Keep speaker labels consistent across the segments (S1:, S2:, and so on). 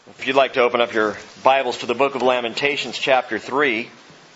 S1: If you'd like to open up your Bibles to the book of Lamentations, chapter 3,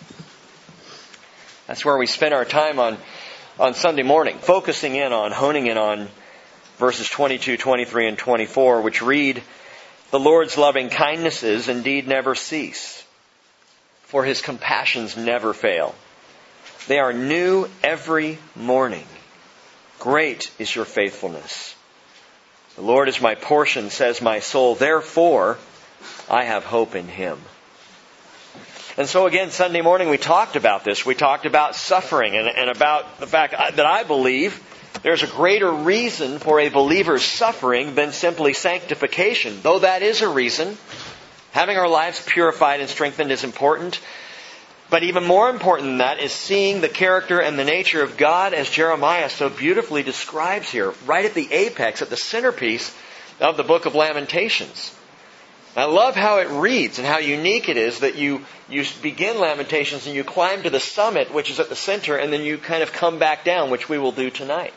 S1: that's where we spend our time on Sunday morning, focusing in on, honing in on verses 22, 23, and 24, which read, "The Lord's loving kindnesses indeed never cease, for His compassions never fail. They are new every morning. Great is your faithfulness. The Lord is my portion, says my soul. Therefore, I have hope in Him." And so again, Sunday morning we talked about this. We talked about suffering and about the fact that I believe there's a greater reason for a believer's suffering than simply sanctification. Though that is a reason. Having our lives purified and strengthened is important. But even more important than that is seeing the character and the nature of God, as Jeremiah so beautifully describes here, right at the apex, at the centerpiece of the book of Lamentations. I love how it reads and how unique it is that you begin Lamentations and you climb to the summit, which is at the center, and then you kind of come back down, which we will do tonight.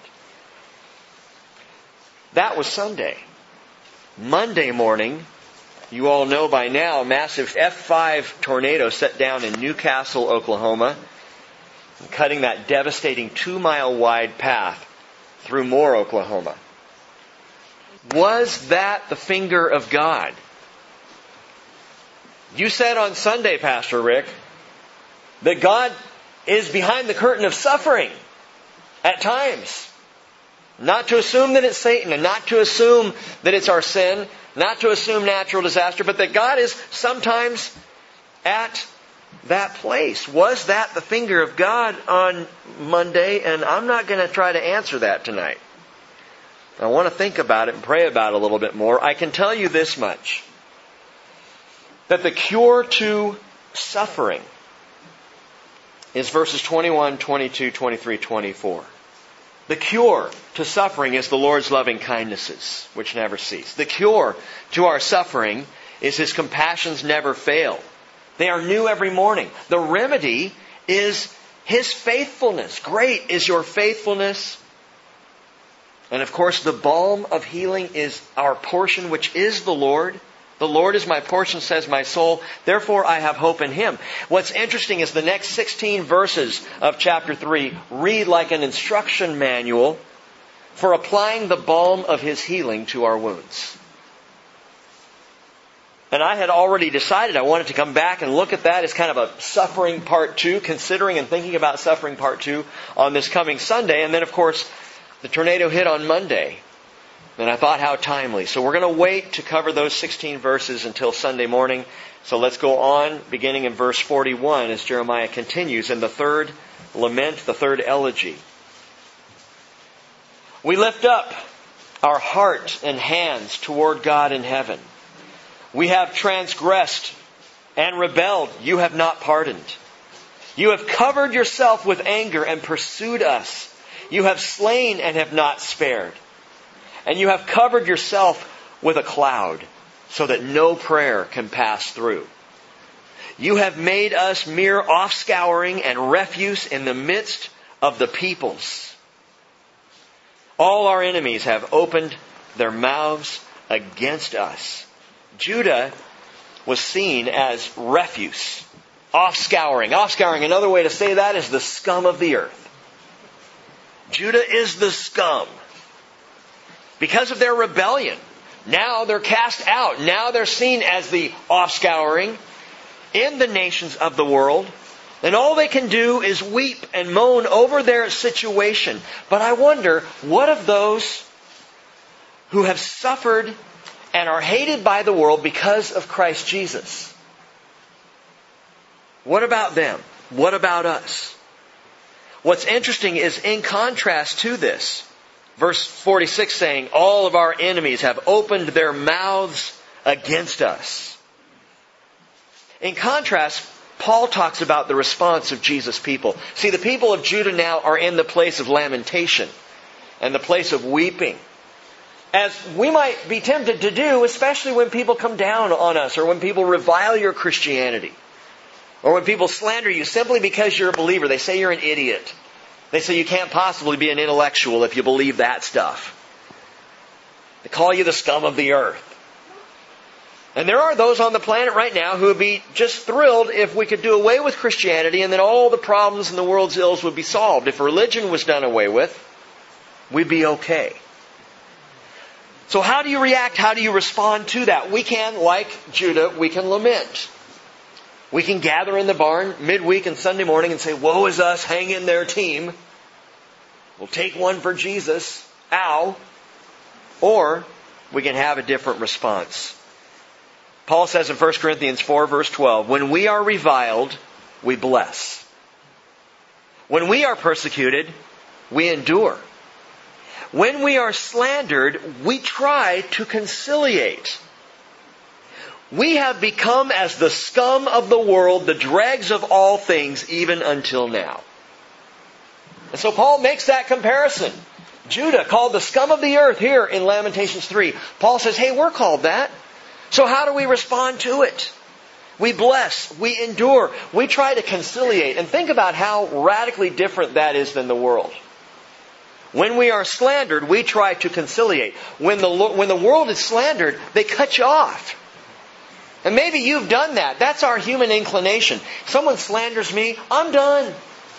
S1: That was Sunday. Monday morning, you all know by now, a massive F5 tornado set down in Newcastle, Oklahoma, cutting that devastating 2-mile wide path through Moore, Oklahoma. Was that the finger of God? You said on Sunday, Pastor Rick, that God is behind the curtain of suffering at times. Not to assume that it's Satan, and not to assume that it's our sin, not to assume natural disaster, but that God is sometimes at that place. Was that the finger of God on Monday? And I'm not going to try to answer that tonight. I want to think about it and pray about it a little bit more. I can tell you this much, that the cure to suffering is verses 21, 22, 23, 24. The cure to suffering is the Lord's loving kindnesses, which never cease. The cure to our suffering is His compassions never fail. They are new every morning. The remedy is His faithfulness. Great is your faithfulness. And of course, the balm of healing is our portion, which is the Lord. The Lord is my portion, says my soul. Therefore, I have hope in Him. What's interesting is the next 16 verses of chapter 3 read like an instruction manual for applying the balm of His healing to our wounds. And I had already decided I wanted to come back and look at that as kind of a suffering part 2, considering and thinking about suffering part 2 on this coming Sunday. And then, of course, the tornado hit on Monday. And I thought, how timely. So we're going to wait to cover those 16 verses until Sunday morning. So let's go on, beginning in verse 41, as Jeremiah continues in the third lament, the third elegy. "We lift up our heart and hands toward God in heaven. We have transgressed and rebelled. You have not pardoned. You have covered yourself with anger and pursued us. You have slain and have not spared. And you have covered yourself with a cloud, so that no prayer can pass through. You have made us mere offscouring and refuse in the midst of the peoples. All our enemies have opened their mouths against us." Judah was seen as refuse, offscouring. Offscouring, another way to say that is the scum of the earth. Judah is the scum. Because of their rebellion, now they're cast out. Now they're seen as the offscouring in the nations of the world. And all they can do is weep and moan over their situation. But I wonder, what of those who have suffered and are hated by the world because of Christ Jesus? What about them? What about us? What's interesting is, in contrast to this, verse 46 saying, all of our enemies have opened their mouths against us. In contrast, Paul talks about the response of Jesus' people. See, the people of Judah now are in the place of lamentation and the place of weeping. As we might be tempted to do, especially when people come down on us, or when people revile your Christianity, or when people slander you simply because you're a believer. They say you're an idiot. They say you can't possibly be an intellectual if you believe that stuff. They call you the scum of the earth. And there are those on the planet right now who would be just thrilled if we could do away with Christianity and then all the problems and the world's ills would be solved. If religion was done away with, we'd be okay. So how do you react? How do you respond to that? We can, like Judah, we can lament. We can gather in the barn midweek and Sunday morning and say, woe is us, hang in there, team. We'll take one for Jesus. Ow. Or we can have a different response. Paul says in 1 Corinthians 4 verse 12, when we are reviled, we bless. When we are persecuted, we endure. When we are slandered, we try to conciliate. We have become as the scum of the world, the dregs of all things, even until now. And so Paul makes that comparison. Judah called the scum of the earth here in Lamentations 3. Paul says, hey, we're called that. So how do we respond to it? We bless, we endure, we try to conciliate. And think about how radically different that is than the world. When we are slandered, we try to conciliate. When the world is slandered, they cut you off. And maybe you've done that. That's our human inclination. Someone slanders me, I'm done.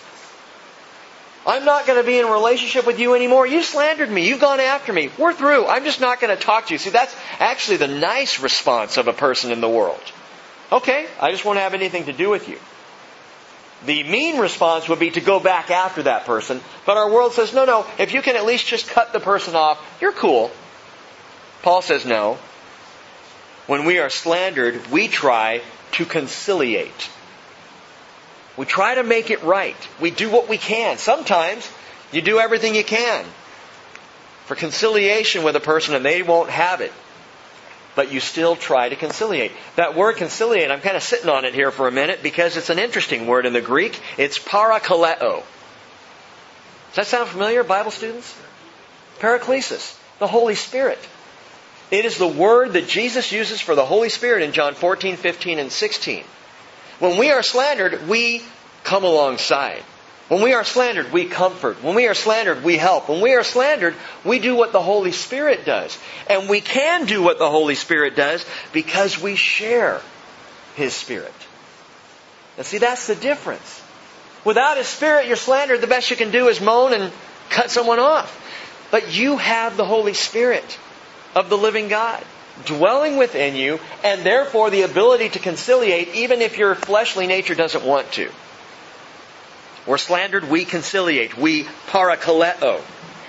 S1: I'm not going to be in a relationship with you anymore. You slandered me. You've gone after me. We're through. I'm just not going to talk to you. See, that's actually the nice response of a person in the world. Okay, I just won't have anything to do with you. The mean response would be to go back after that person. But our world says, no, if you can at least just cut the person off, you're cool. Paul says no. When we are slandered, we try to conciliate. We try to make it right. We do what we can. Sometimes you do everything you can for conciliation with a person and they won't have it. But you still try to conciliate. That word conciliate, I'm kind of sitting on it here for a minute because it's an interesting word in the Greek. It's parakaleo. Does that sound familiar, Bible students? Paraklesis, the Holy Spirit. It is the word that Jesus uses for the Holy Spirit in John 14, 15, and 16. When we are slandered, we come alongside. When we are slandered, we comfort. When we are slandered, we help. When we are slandered, we do what the Holy Spirit does. And we can do what the Holy Spirit does because we share His Spirit. And see, that's the difference. Without His Spirit, you're slandered. The best you can do is moan and cut someone off. But you have the Holy Spirit of the living God dwelling within you, and therefore the ability to conciliate even if your fleshly nature doesn't want to. We're slandered, we conciliate. We parakaleo.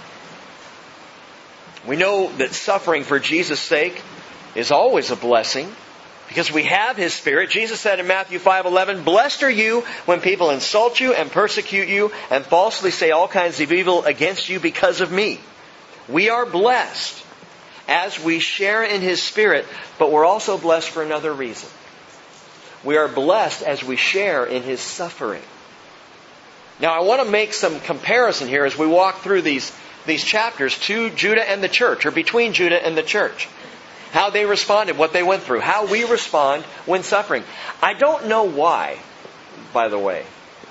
S1: We know that suffering for Jesus' sake is always a blessing because we have His Spirit. Jesus said in Matthew 5:11, blessed are you when people insult you and persecute you and falsely say all kinds of evil against you because of me. We are blessed as we share in His Spirit, but we're also blessed for another reason. We are blessed as we share in His suffering. Now I want to make some comparison here as we walk through these chapters to Judah and the church, or between Judah and the church. How they responded, what they went through, how we respond when suffering. I don't know why, by the way.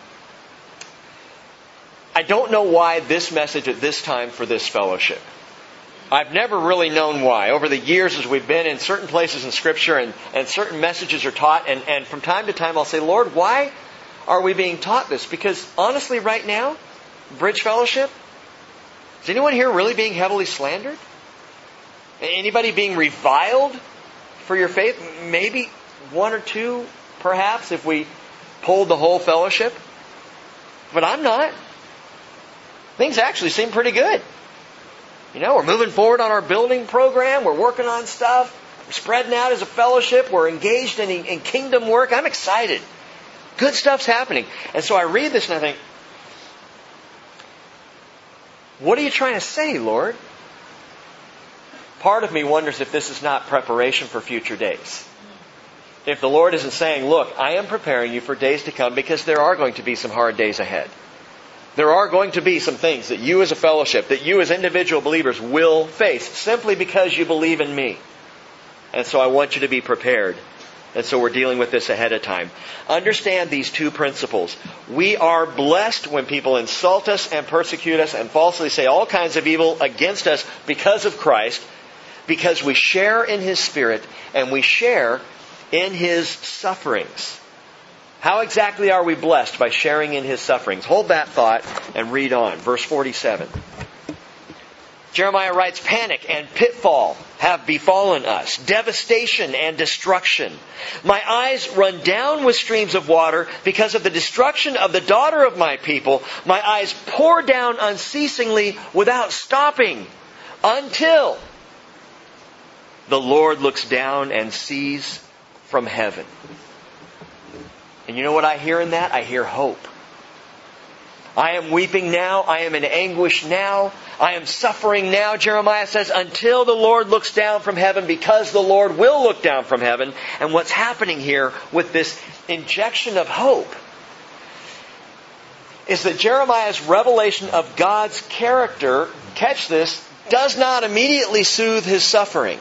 S1: I don't know why this message at this time for this fellowship. I've never really known why. Over the years as we've been in certain places in Scripture and certain messages are taught, and from time to time I'll say, Lord, why are we being taught this? Because honestly right now, Bridge Fellowship, is anyone here really being heavily slandered? Anybody being reviled for your faith? Maybe one or two, perhaps, if we polled the whole fellowship. But I'm not. Things actually seem pretty good. You know, we're moving forward on our building program. We're working on stuff. We're spreading out as a fellowship. We're engaged in kingdom work. I'm excited. Good stuff's happening. And so I read this and I think, what are you trying to say, Lord? Part of me wonders if this is not preparation for future days. If the Lord isn't saying, look, I am preparing you for days to come because there are going to be some hard days ahead. There are going to be some things that you as a fellowship, that you as individual believers will face simply because you believe in me. And so I want you to be prepared. And so we're dealing with this ahead of time. Understand these two principles. We are blessed when people insult us and persecute us and falsely say all kinds of evil against us because of Christ. because we share in His Spirit and we share in His sufferings. How exactly are we blessed by sharing in His sufferings? Hold that thought and read on. Verse 47. Jeremiah writes, "Panic and pitfall have befallen us, devastation and destruction. My eyes run down with streams of water because of the destruction of the daughter of my people. My eyes pour down unceasingly without stopping until the Lord looks down and sees from heaven." And you know what I hear in that? I hear hope. I am weeping now. I am in anguish now. I am suffering now, Jeremiah says, until the Lord looks down from heaven, because the Lord will look down from heaven. And what's happening here with this injection of hope is that Jeremiah's revelation of God's character, catch this, does not immediately soothe his suffering.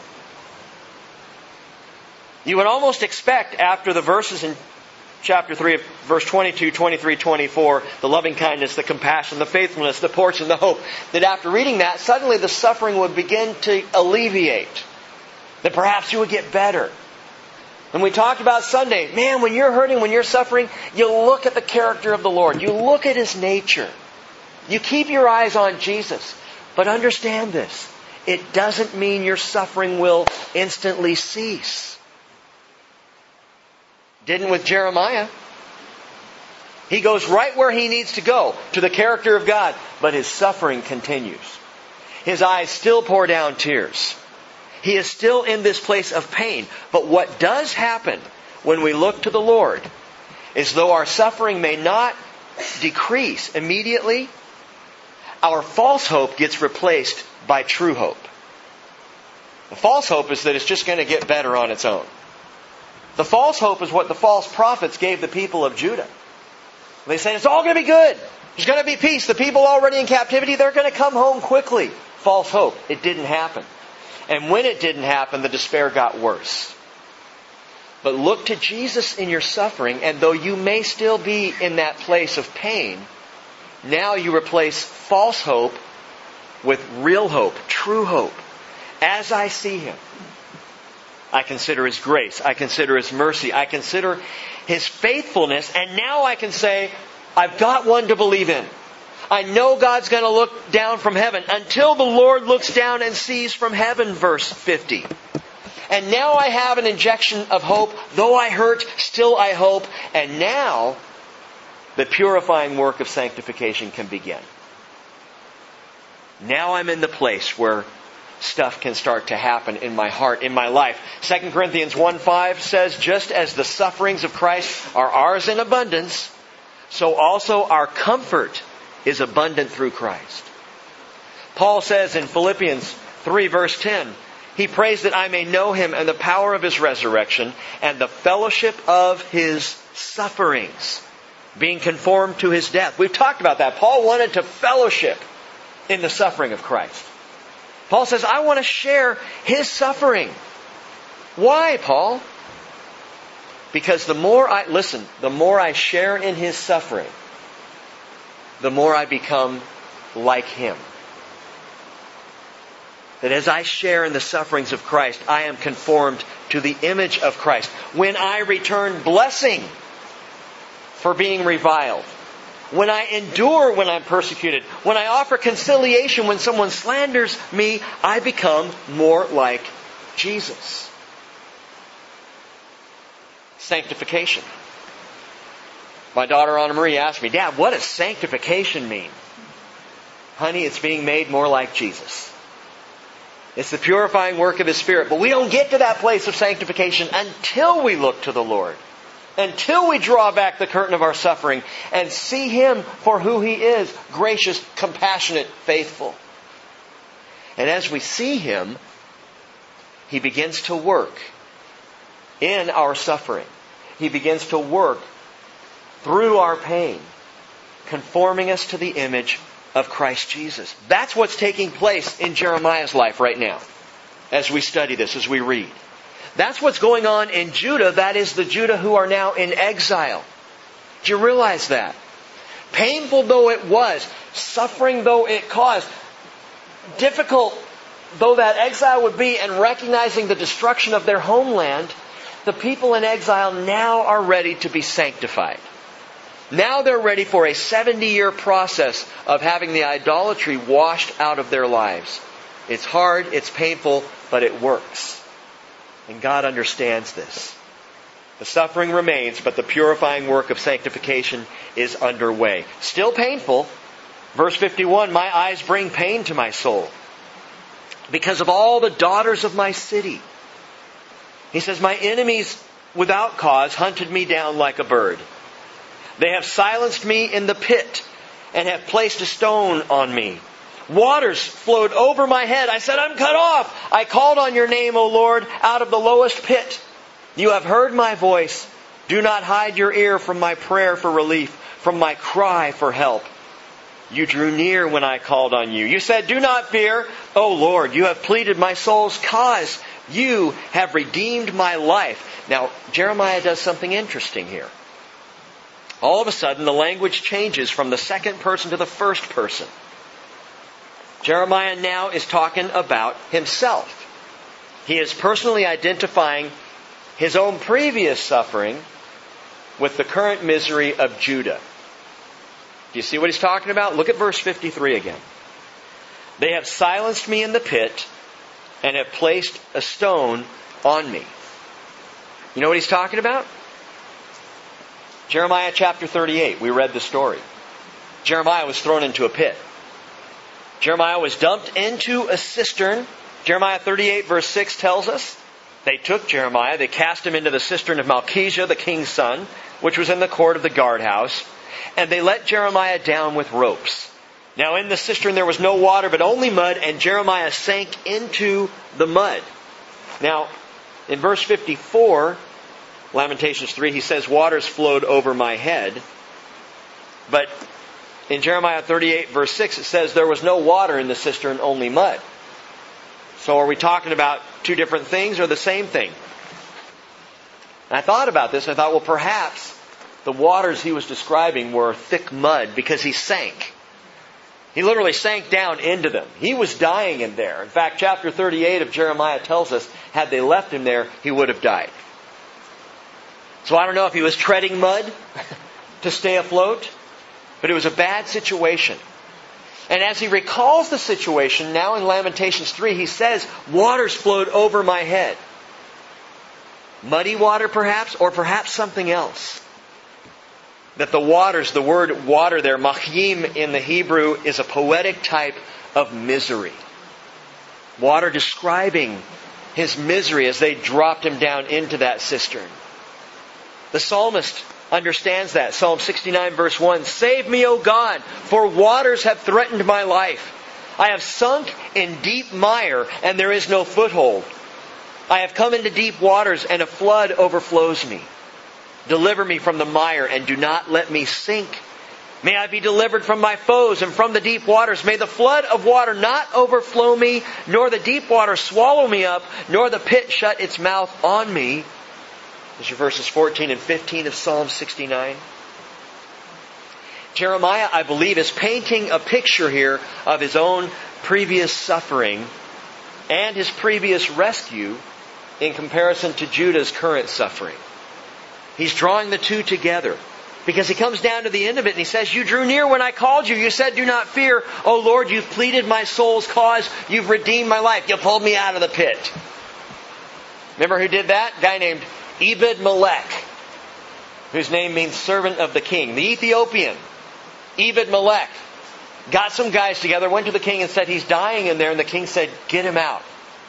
S1: You would almost expect after the verses in chapter 3 of verse 22, 23, 24, the loving kindness, the compassion, the faithfulness, the portion, the hope, that after reading that, suddenly the suffering would begin to alleviate. That perhaps you would get better. And we talked about Sunday, man, when you're hurting, when you're suffering, you look at the character of the Lord. You look at His nature. You keep your eyes on Jesus. But understand this. It doesn't mean your suffering will instantly cease. Didn't with Jeremiah. He goes right where he needs to go, to the character of God, but his suffering continues. His eyes still pour down tears. He is still in this place of pain. But what does happen when we look to the Lord is, though our suffering may not decrease immediately, our false hope gets replaced by true hope. The false hope is that it's just going to get better on its own. The false hope is what the false prophets gave the people of Judah. They said, it's all going to be good. There's going to be peace. The people already in captivity, they're going to come home quickly. False hope. It didn't happen. And when it didn't happen, the despair got worse. But look to Jesus in your suffering, and though you may still be in that place of pain, now you replace false hope with real hope, true hope. As I see Him, I consider His grace. I consider His mercy. I consider His faithfulness. And now I can say, I've got one to believe in. I know God's going to look down from heaven until the Lord looks down and sees from heaven, verse 50. And now I have an injection of hope. Though I hurt, still I hope. And now the purifying work of sanctification can begin. Now I'm in the place where stuff can start to happen in my heart, in my life. 2 Corinthians 1:5 says, just as the sufferings of Christ are ours in abundance, so also our comfort is abundant through Christ. Paul says in Philippians 3 verse 10, he prays that I may know Him and the power of His resurrection and the fellowship of His sufferings, being conformed to His death. We've talked about that. Paul wanted to fellowship in the suffering of Christ. Paul says, I want to share His suffering. Why, Paul? Because the more I share in His suffering, the more I become like Him. That as I share in the sufferings of Christ, I am conformed to the image of Christ. When I return blessing for being reviled, when I endure when I'm persecuted, when I offer conciliation when someone slanders me, I become more like Jesus. Sanctification. My daughter Anna Marie asked me, Dad, what does sanctification mean? Honey, it's being made more like Jesus. It's the purifying work of His Spirit. But we don't get to that place of sanctification until we look to the Lord. Until we draw back the curtain of our suffering and see Him for who He is, gracious, compassionate, faithful. And as we see Him, He begins to work in our suffering. He begins to work through our pain, conforming us to the image of Christ Jesus. That's what's taking place in Jeremiah's life right now, as we study this, as we read. That's what's going on in Judah. That is the Judah who are now in exile. Do you realize that? Painful though it was, suffering though it caused, difficult though that exile would be, and recognizing the destruction of their homeland, the people in exile now are ready to be sanctified. Now they're ready for a 70-year process of having the idolatry washed out of their lives. It's hard, it's painful, but it works. And God understands this. The suffering remains, but the purifying work of sanctification is underway. Still painful. Verse 51, my eyes bring pain to my soul because of all the daughters of my city. He says, my enemies without cause hunted me down like a bird. They have silenced me in the pit and have placed a stone on me. Waters flowed over my head. I said, I'm cut off. I called on your name, O Lord, out of the lowest pit. You have heard my voice. Do not hide your ear from my prayer for relief, from my cry for help. You drew near when I called on you. You said, do not fear. O Lord, you have pleaded my soul's cause. You have redeemed my life. Now, Jeremiah does something interesting here. All of a sudden, the language changes from the second person to the first person. Jeremiah now is talking about himself. He is personally identifying his own previous suffering with the current misery of Judah. Do you see what he's talking about? Look at verse 53 again. They have silenced me in the pit and have placed a stone on me. You know what he's talking about? Jeremiah chapter 38. We read the story. Jeremiah was thrown into a pit. Jeremiah was dumped into a cistern. Jeremiah 38 verse 6 tells us, they took Jeremiah, they cast him into the cistern of Malchijah, the king's son, which was in the court of the guardhouse, and they let Jeremiah down with ropes. Now in the cistern there was no water, but only mud, and Jeremiah sank into the mud. Now, in verse 54, Lamentations 3, he says, waters flowed over my head. But in Jeremiah 38 verse 6, it says there was no water in the cistern, only mud. So are we talking about two different things or the same thing? And I thought about this, and I thought, well, perhaps the waters he was describing were thick mud because he sank. He literally sank down into them. He was dying in there. In fact, chapter 38 of Jeremiah tells us, had they left him there, he would have died. So I don't know if he was treading mud to stay afloat, but it was a bad situation. And as he recalls the situation, now in Lamentations 3, he says, waters flowed over my head. Muddy water perhaps, or perhaps something else. That the waters, the word water there, machim in the Hebrew, is a poetic type of misery. Water describing his misery as they dropped him down into that cistern. The psalmist understands that. Psalm 69 verse 1, save me, O God, for waters have threatened my life. I have sunk in deep mire, and there is no foothold. I have come into deep waters, and a flood overflows me. Deliver me from the mire, and do not let me sink. May I be delivered from my foes and from the deep waters. May the flood of water not overflow me, nor the deep water swallow me up, nor the pit shut its mouth on me. These are verses 14 and 15 of Psalm 69. Jeremiah, I believe, is painting a picture here of his own previous suffering and his previous rescue in comparison to Judah's current suffering. He's drawing the two together because he comes down to the end of it and he says, you drew near when I called you. You said, do not fear. O Lord, you've pleaded my soul's cause. You've redeemed my life. You pulled me out of the pit. Remember who did that? A guy named Ebed-Melech, whose name means servant of the king. The Ethiopian, Ebed-Melech, got some guys together, went to the king and said, he's dying in there. And the king said, get him out.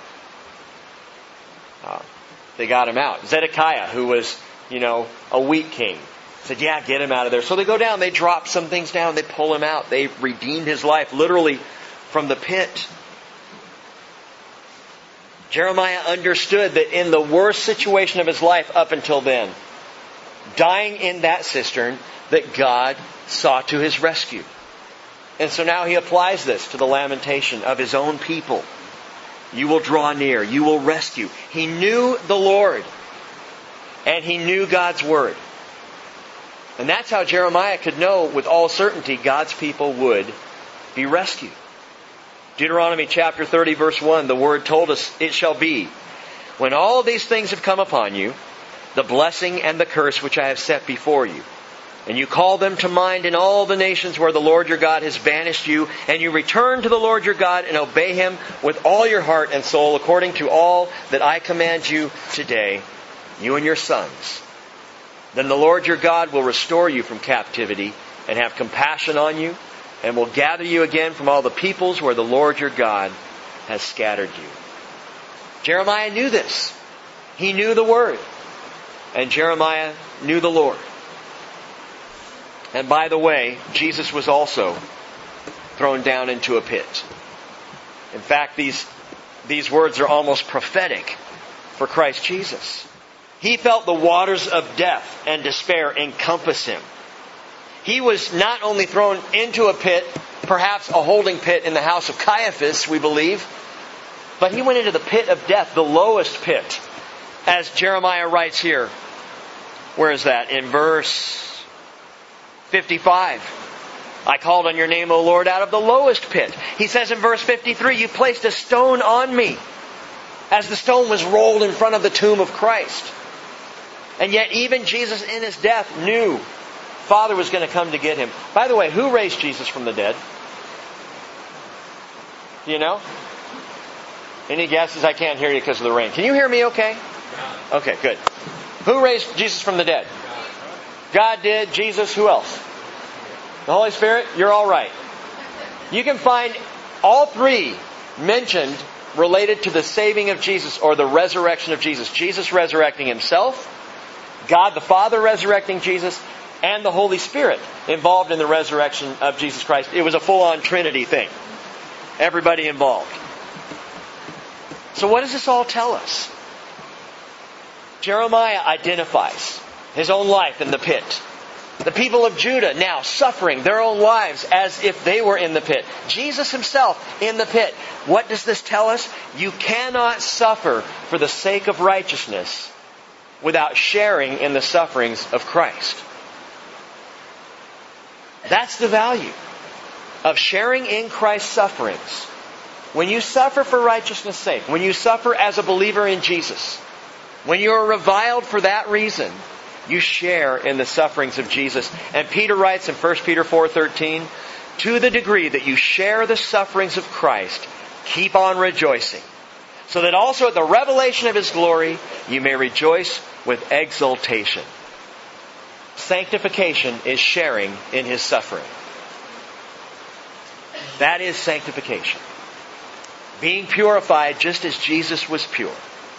S1: They got him out. Zedekiah, who was, a weak king, said, yeah, get him out of there. So they go down, they drop some things down, they pull him out. They redeemed his life literally from the pit. Jeremiah understood that in the worst situation of his life up until then, dying in that cistern, that God saw to his rescue. And so now he applies this to the lamentation of his own people. You will draw near. You will rescue. He knew the Lord. And he knew God's word. And that's how Jeremiah could know with all certainty God's people would be rescued. Deuteronomy chapter 30 verse 1, the Word told us, "It shall be, when all these things have come upon you, the blessing and the curse which I have set before you, and you call them to mind in all the nations where the Lord your God has banished you, and you return to the Lord your God and obey Him with all your heart and soul, according to all that I command you today, you and your sons. Then the Lord your God will restore you from captivity and have compassion on you, and will gather you again from all the peoples where the Lord your God has scattered you." Jeremiah knew this. He knew the Word. And Jeremiah knew the Lord. And by the way, Jesus was also thrown down into a pit. In fact, these words are almost prophetic for Christ Jesus. He felt the waters of death and despair encompass Him. He was not only thrown into a pit, perhaps a holding pit in the house of Caiaphas, we believe, but He went into the pit of death, the lowest pit. As Jeremiah writes here, where is that? In verse 55. "I called on your name, O Lord, out of the lowest pit." He says in verse 53, "You placed a stone on me," as the stone was rolled in front of the tomb of Christ. And yet even Jesus in His death knew Father was going to come to get Him. By the way, who raised Jesus from the dead? Do you know? Any guesses? I can't hear you because of the rain. Can you hear me okay? Okay, good. Who raised Jesus from the dead? God did. Jesus. Who else? The Holy Spirit? You're all right. You can find all three mentioned related to the saving of Jesus or the resurrection of Jesus. Jesus resurrecting Himself, God the Father resurrecting Jesus, and the Holy Spirit involved in the resurrection of Jesus Christ. It was a full-on Trinity thing. Everybody involved. So what does this all tell us? Jeremiah identifies his own life in the pit. The people of Judah now suffering their own lives as if they were in the pit. Jesus Himself in the pit. What does this tell us? You cannot suffer for the sake of righteousness without sharing in the sufferings of Christ. That's the value of sharing in Christ's sufferings. When you suffer for righteousness' sake, when you suffer as a believer in Jesus, when you are reviled for that reason, you share in the sufferings of Jesus. And Peter writes in 1 Peter 4:13, "To the degree that you share the sufferings of Christ, keep on rejoicing, so that also at the revelation of His glory you may rejoice with exultation." Sanctification is sharing in His suffering. That is sanctification. Being purified just as Jesus was pure.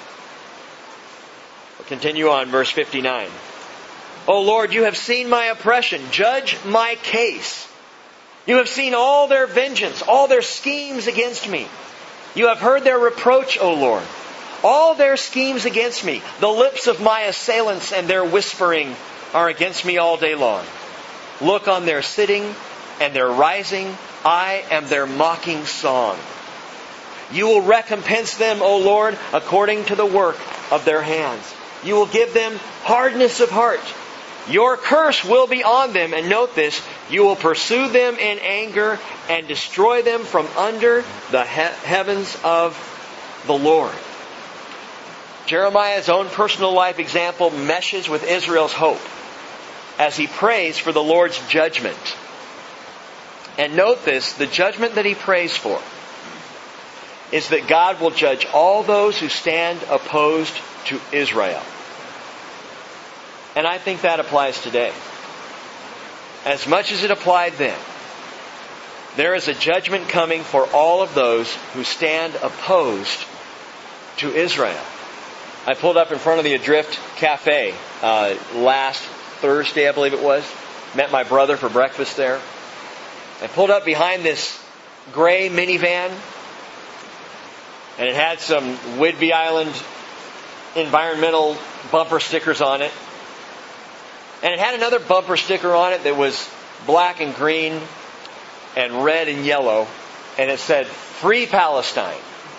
S1: We'll continue on, verse 59. "O Lord, you have seen my oppression. Judge my case. You have seen all their vengeance, all their schemes against me. You have heard their reproach, O Lord. All their schemes against me. The lips of my assailants and their whispering are against me all day long. Look on their sitting and their rising. I am their mocking song. You will recompense them, O Lord, according to the work of their hands. You will give them hardness of heart. Your curse will be on them." And note this, "You will pursue them in anger and destroy them from under the heavens of the Lord." Jeremiah's own personal life example meshes with Israel's hope as he prays for the Lord's judgment. And note this, the judgment that he prays for is that God will judge all those who stand opposed to Israel. And I think that applies today. As much as it applied then, there is a judgment coming for all of those who stand opposed to Israel. I pulled up in front of the Adrift Cafe last Thursday, I believe it was. Met my brother for breakfast there. I pulled up behind this gray minivan, and it had some Whidbey Island environmental bumper stickers on it. And it had another bumper sticker on it that was black and green and red and yellow. And it said, "Free Palestine."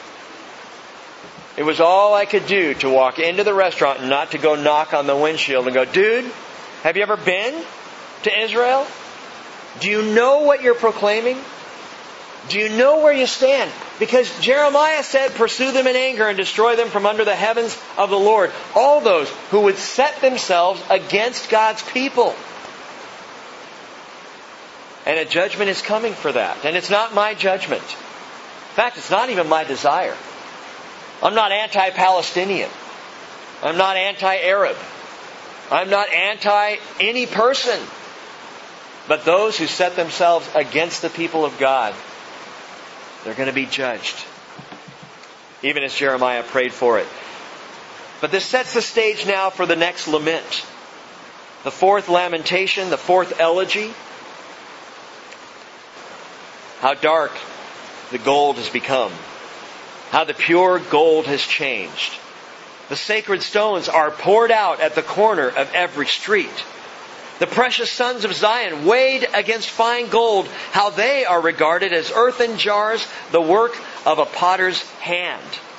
S1: It was all I could do to walk into the restaurant and not to go knock on the windshield and go, "Dude, have you ever been to Israel? Do you know what you're proclaiming?" Do you know where you stand? Because Jeremiah said, pursue them in anger and destroy them from under the heavens of the Lord. All those who would set themselves against God's people. And a judgment is coming for that. And it's not my judgment. In fact, it's not even my desire. I'm not anti-Palestinian. I'm not anti-Arab. I'm not anti any person. But those who set themselves against the people of God, they're going to be judged. Even as Jeremiah prayed for it. But this sets the stage now for the next lament. The fourth lamentation, the fourth elegy. How dark the gold has become. How the pure gold has changed. The sacred stones are poured out at the corner of every street. The precious sons of Zion weighed against fine gold, how they are regarded as earthen jars, the work of a potter's hand.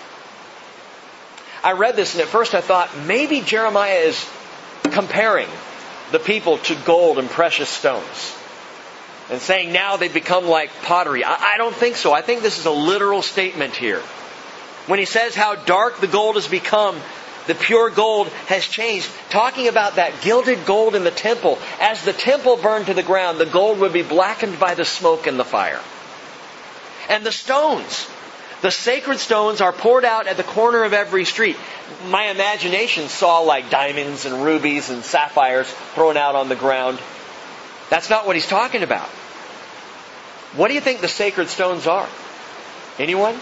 S1: I read this and at first I thought maybe Jeremiah is comparing the people to gold and precious stones. And saying now they've become like pottery. I don't think so. I think this is a literal statement here. When he says how dark the gold has become, the pure gold has changed. Talking about that gilded gold in the temple. As the temple burned to the ground, the gold would be blackened by the smoke and the fire. And the stones. The sacred stones are poured out at the corner of every street. My imagination saw like diamonds and rubies and sapphires thrown out on the ground. That's not what he's talking about. What do you think the sacred stones are? Anyone?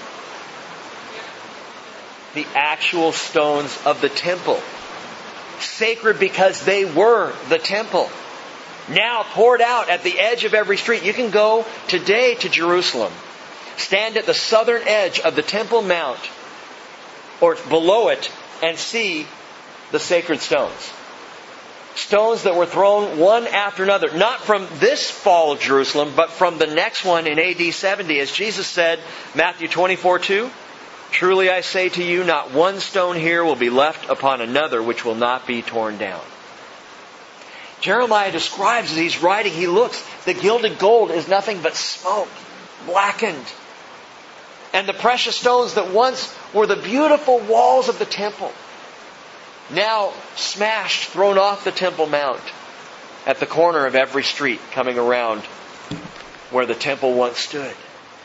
S1: The actual stones of the temple. Sacred because they were the temple. Now poured out at the edge of every street. You can go today to Jerusalem. Stand at the southern edge of the Temple Mount or below it and see the sacred stones. Stones that were thrown one after another. Not from this fall of Jerusalem, but from the next one in AD 70. As Jesus said, Matthew 24:2, truly I say to you, not one stone here will be left upon another which will not be torn down. Jeremiah describes as he's writing, he looks, the gilded gold is nothing but smoke, blackened. And the precious stones that once were the beautiful walls of the temple, now smashed, thrown off the Temple Mount at the corner of every street coming around where the temple once stood.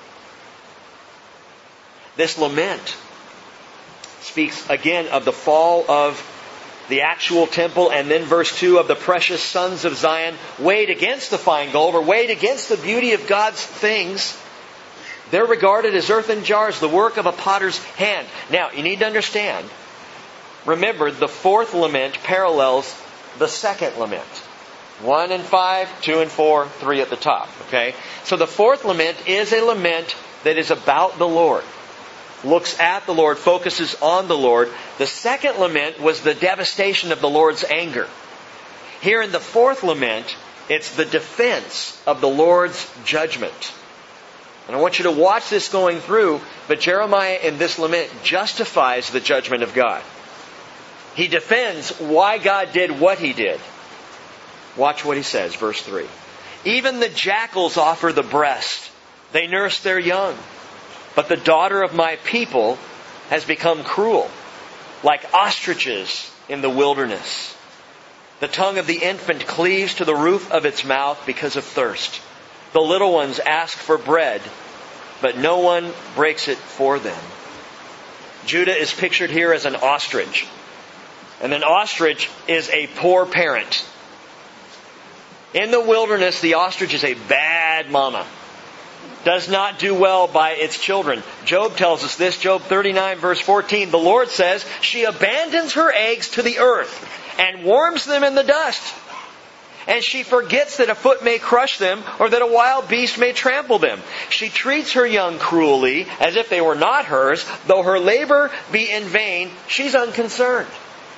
S1: This lament speaks again of the fall of the actual temple, and then verse 2 of the precious sons of Zion weighed against the fine gold, or weighed against the beauty of God's things. They're regarded as earthen jars, the work of a potter's hand. Now, you need to understand, remember, the fourth lament parallels the second lament. 1 and 5, 2 and 4, 3 at the top. Okay? So the fourth lament is a lament that is about the Lord. Looks at the Lord, focuses on the Lord. The second lament was the devastation of the Lord's anger. Here in the fourth lament, it's the defense of the Lord's judgment. And I want you to watch this going through, but Jeremiah in this lament justifies the judgment of God. He defends why God did what He did. Watch what he says, verse 3. Even the jackals offer the breast. They nurse their young. But the daughter of my people has become cruel, like ostriches in the wilderness. The tongue of the infant cleaves to the roof of its mouth because of thirst. The little ones ask for bread, but no one breaks it for them. Judah is pictured here as an ostrich. And an ostrich is a poor parent. In the wilderness, the ostrich is a bad mama. Does not do well by its children. Job tells us this, Job 39 verse 14. The Lord says, she abandons her eggs to the earth and warms them in the dust. And she forgets that a foot may crush them or that a wild beast may trample them. She treats her young cruelly as if they were not hers. Though her labor be in vain, she's unconcerned.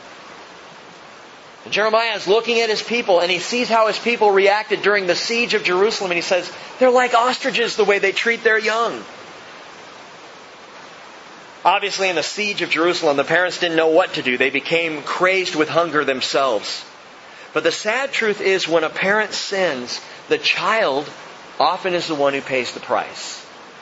S1: Jeremiah is looking at his people and he sees how his people reacted during the siege of Jerusalem, and he says, they're like ostriches the way they treat their young. Obviously in the siege of Jerusalem, the parents didn't know what to do. They became crazed with hunger themselves. But the sad truth is, when a parent sins, the child often is the one who pays the price.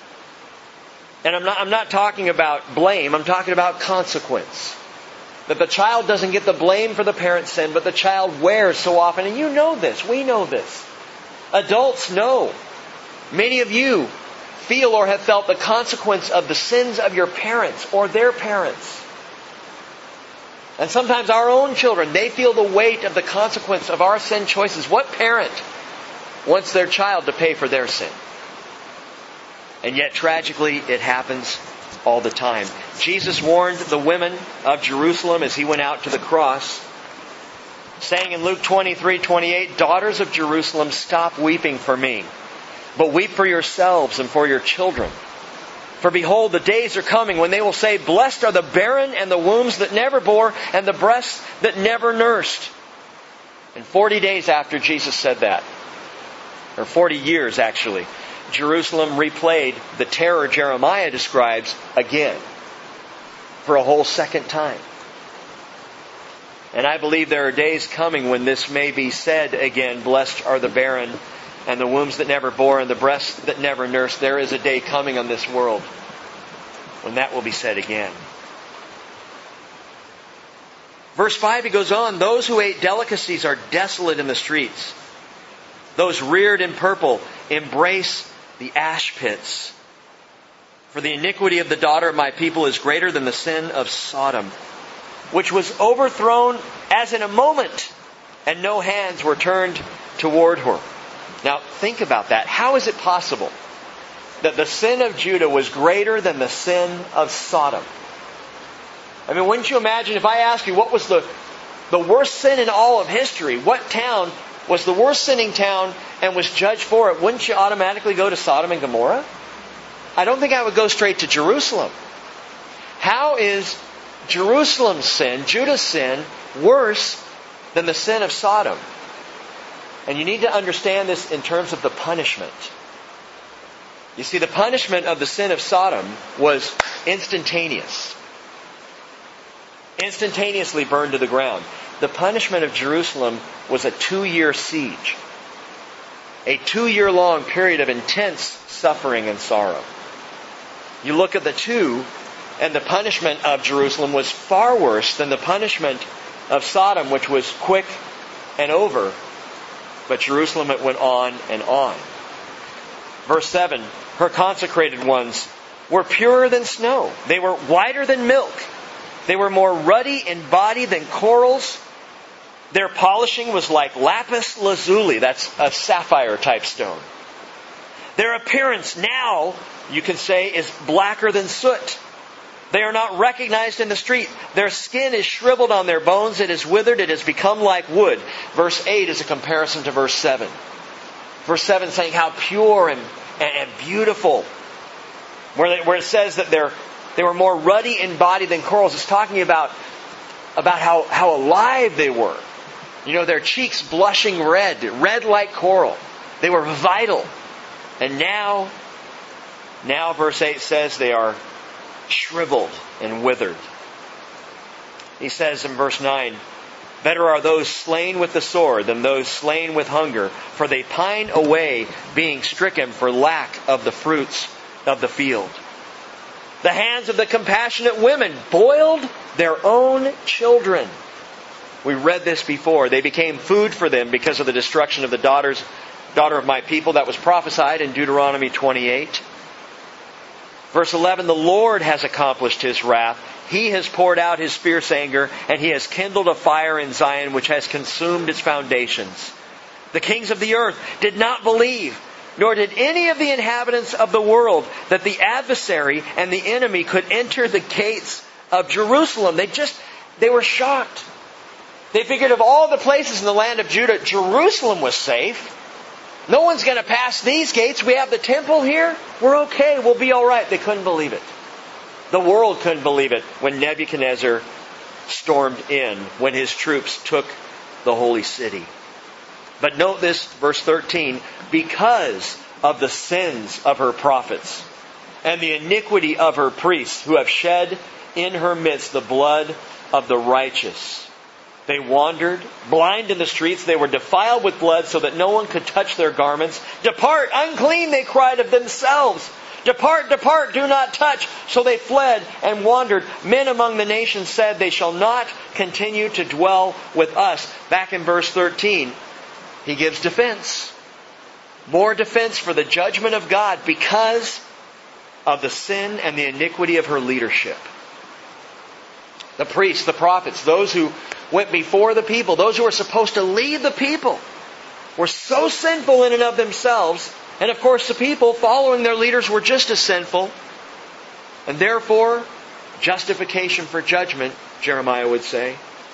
S1: And I'm not talking about blame, I'm talking about consequence. That the child doesn't get the blame for the parent's sin, but the child wears so often. And you know this, we know this. Adults know. Many of you feel or have felt the consequence of the sins of your parents or their parents. And sometimes our own children, they feel the weight of the consequence of our sin choices. What parent wants their child to pay for their sin? And yet, tragically, it happens all the time. Jesus warned the women of Jerusalem as He went out to the cross, saying in Luke 23:28, "Daughters of Jerusalem, stop weeping for me, but weep for yourselves and for your children. For behold, the days are coming when they will say, blessed are the barren and the wombs that never bore and the breasts that never nursed." And 40 days after Jesus said that, or 40 years actually, Jerusalem replayed the terror Jeremiah describes again for a whole second time. And I believe there are days coming when this may be said again, blessed are the barren and the wombs that never bore and the breasts that never nursed. There is a day coming on this world when that will be said again. Verse 5, he goes on, "Those who ate delicacies are desolate in the streets. Those reared in purple embrace the ash pits. For the iniquity of the daughter of my people is greater than the sin of Sodom, which was overthrown as in a moment, and no hands were turned toward her." Now, think about that. How is it possible that the sin of Judah was greater than the sin of Sodom? I mean, wouldn't you imagine if I asked you what was the worst sin in all of history? What town was the worst sinning town and was judged for it? Wouldn't you automatically go to Sodom and Gomorrah? I don't think I would go straight to Jerusalem. How is Jerusalem's sin, Judah's sin, worse than the sin of Sodom? And you need to understand this in terms of the punishment. You see, the punishment of the sin of Sodom was instantaneous. Instantaneously burned to the ground. The punishment of Jerusalem was a 2-year siege. A 2-year-long period of intense suffering and sorrow. You look at the two, and the punishment of Jerusalem was far worse than the punishment of Sodom, which was quick and over. But Jerusalem, it went on and on. Verse 7, "Her consecrated ones were purer than snow. They were whiter than milk. They were more ruddy in body than corals. Their polishing was like lapis lazuli." That's a sapphire type stone. "Their appearance now, you can say, is blacker than soot. They are not recognized in the street. Their skin is shriveled on their bones. It is withered. It has become like wood." Verse 8 is a comparison to verse 7. Verse 7 saying how pure and beautiful. Where it says that they were more ruddy in body than corals. It's talking about how alive they were. You know, their cheeks blushing red like coral. They were vital. And now verse 8 says they are shriveled and withered. He says in verse 9, "Better are those slain with the sword than those slain with hunger, for they pine away, being stricken for lack of the fruits of the field. The hands of the compassionate women boiled their own children." We read this before. "They became food for them because of the destruction of the daughter of my people." That was prophesied in Deuteronomy 28. Verse 11, "The Lord has accomplished His wrath. He has poured out His fierce anger, and He has kindled a fire in Zion which has consumed its foundations. The kings of the earth did not believe, nor did any of the inhabitants of the world, that the adversary and the enemy could enter the gates of Jerusalem." They were shocked. They figured of all the places in the land of Judah, Jerusalem was safe. No one's going to pass these gates. We have the temple here. We're okay. We'll be all right. They couldn't believe it. The world couldn't believe it when Nebuchadnezzar stormed in, when his troops took the holy city. But note this, verse 13, "Because of the sins of her prophets and the iniquity of her priests, who have shed in her midst the blood of the righteous. They wandered, blind in the streets. They were defiled with blood so that no one could touch their garments. Depart, unclean, they cried of themselves. Depart, depart, do not touch. So they fled and wandered. Men among the nations said, they shall not continue to dwell with us. Back in verse 13, he gives defense. More defense for the judgment of God because of the sin and the iniquity of her leadership. The priests, the prophets, those who went before the people, those who were supposed to lead the people, were so sinful in and of themselves. And of course the people following their leaders were just as sinful. And therefore, justification for judgment, Jeremiah would say.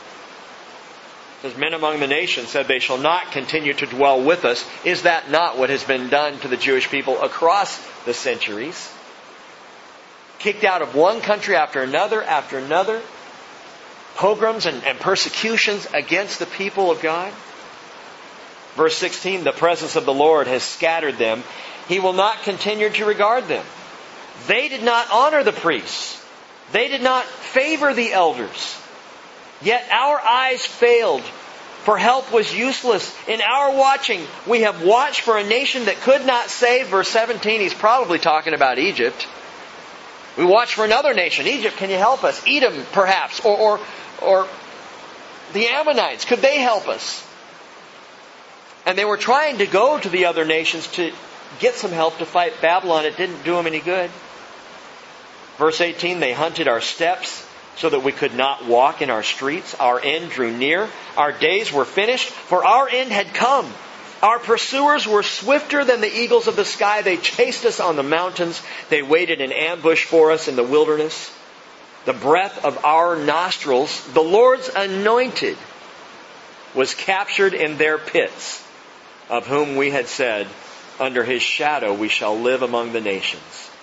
S1: As men among the nations said, they shall not continue to dwell with us. Is that not what has been done to the Jewish people across the centuries? Kicked out of one country after another. Pogroms and persecutions against the people of God. Verse 16, the presence of the Lord has scattered them. He will not continue to regard them. They did not honor the priests. They did not favor the elders. Yet our eyes failed, for help was useless. In our watching, we have watched for a nation that could not save. Verse 17, he's probably talking about Egypt. We watched for another nation. Egypt, can you help us? Edom, perhaps. Or the Ammonites, could they help us? And they were trying to go to the other nations to get some help to fight Babylon. It didn't do them any good. Verse 18, they hunted our steps so that we could not walk in our streets. Our end drew near. Our days were finished, for our end had come. Our pursuers were swifter than the eagles of the sky. They chased us on the mountains. They waited in ambush for us in the wilderness. The breath of our nostrils, the Lord's anointed, was captured in their pits, of whom we had said, under His shadow we shall live among the nations.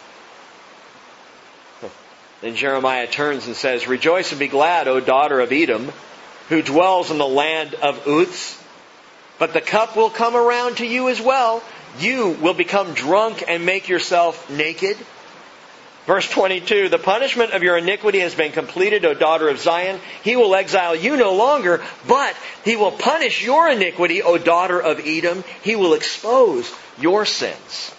S1: Then Jeremiah turns and says, rejoice and be glad, O daughter of Edom, who dwells in the land of Uz. But the cup will come around to you as well. You will become drunk and make yourself naked. Verse 22, the punishment of your iniquity has been completed, O daughter of Zion. He will exile you no longer, but He will punish your iniquity, O daughter of Edom. He will expose your sins.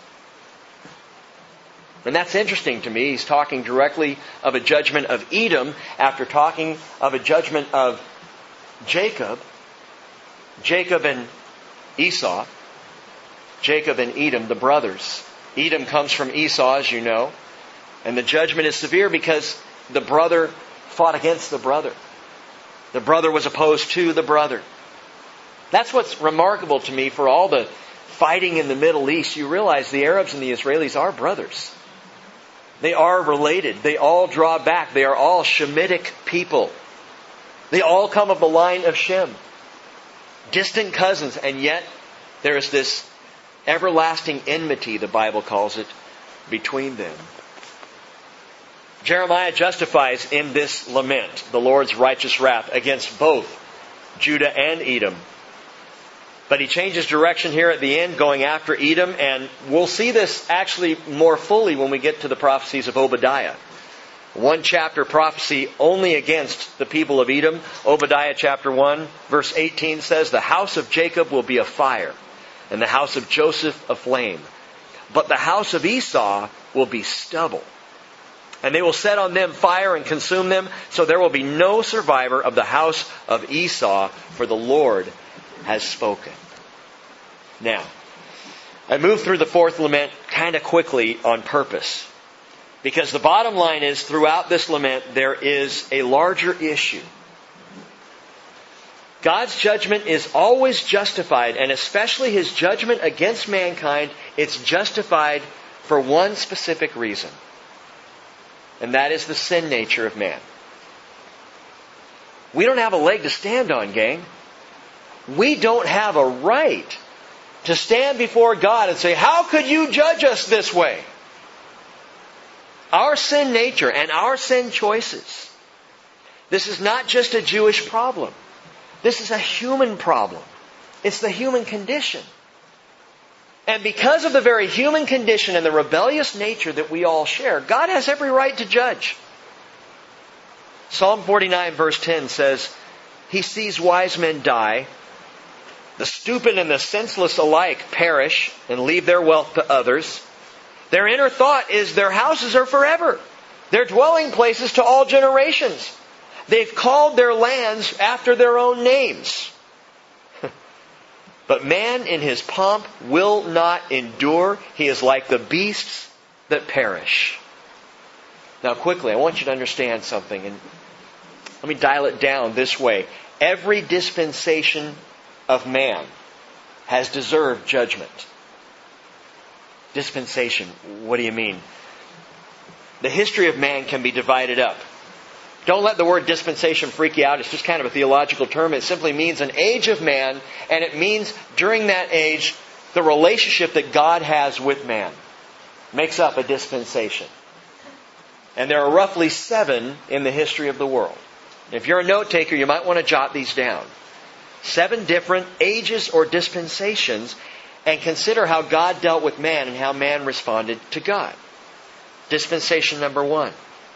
S1: And that's interesting to me. He's talking directly of a judgment of Edom after talking of a judgment of Jacob. Jacob and Esau. Jacob and Edom, the brothers. Edom comes from Esau, as you know. And the judgment is severe because the brother fought against the brother. The brother was opposed to the brother. That's what's remarkable to me for all the fighting in the Middle East. You realize the Arabs and the Israelis are brothers. They are related. They all draw back. They are all Shemitic people. They all come of the line of Shem. Distant cousins, and yet there is this everlasting enmity, the Bible calls it, between them. Jeremiah justifies in this lament the Lord's righteous wrath against both Judah and Edom. But he changes direction here at the end, going after Edom, and we'll see this actually more fully when we get to the prophecies of Obadiah. One chapter prophecy only against the people of Edom. Obadiah chapter 1 verse 18 says, the house of Jacob will be a fire, and the house of Joseph a flame. But the house of Esau will be stubble. And they will set on them fire and consume them, so there will be no survivor of the house of Esau, for the Lord has spoken. Now, I move through the fourth lament kind of quickly on purpose. Because the bottom line is, throughout this lament, there is a larger issue. God's judgment is always justified, and especially His judgment against mankind, it's justified for one specific reason. And that is the sin nature of man. We don't have a leg to stand on, gang. We don't have a right to stand before God and say, how could you judge us this way? Our sin nature and our sin choices. This is not just a Jewish problem. This is a human problem. It's the human condition. And because of the very human condition and the rebellious nature that we all share, God has every right to judge. Psalm 49 verse 10 says, He sees wise men die. The stupid and the senseless alike perish and leave their wealth to others. Their inner thought is their houses are forever. Their dwelling places to all generations. They've called their lands after their own names. But man in his pomp will not endure. He is like the beasts that perish. Now quickly, I want you to understand something. And let me dial it down this way. Every dispensation of man has deserved judgment. Dispensation, what do you mean? The history of man can be divided up. Don't let the word dispensation freak you out. It's just kind of a theological term. It simply means an age of man, and it means during that age, the relationship that God has with man makes up a dispensation. And there are roughly 7 in the history of the world. If you're a note taker, you might want to jot these down. 7 different ages or dispensations, and consider how God dealt with man and how man responded to God. Dispensation number 1.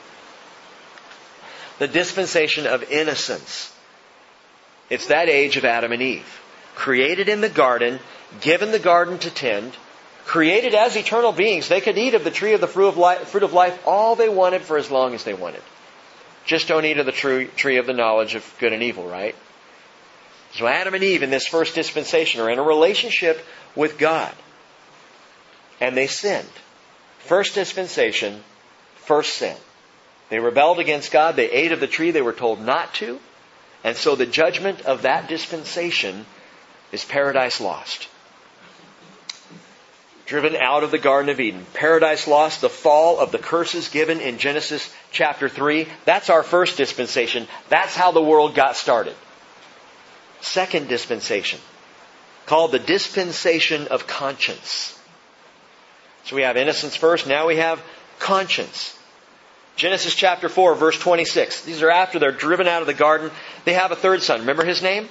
S1: The dispensation of innocence. It's that age of Adam and Eve. Created in the garden, given the garden to tend, created as eternal beings. They could eat of the tree of the fruit of life all they wanted for as long as they wanted. Just don't eat of the tree of the knowledge of good and evil, right? So Adam and Eve in this first dispensation are in a relationship with God. And they sinned. First dispensation, first sin. They rebelled against God. They ate of the tree they were told not to. And so the judgment of that dispensation is paradise lost. Driven out of the Garden of Eden. Paradise lost, the fall of the curses given in Genesis chapter 3. That's our first dispensation. That's how the world got started. Second dispensation, called the dispensation of conscience. So we have innocence first, now we have conscience. Genesis chapter 4, verse 26. These are after they're driven out of the garden. They have a third son. Remember his name?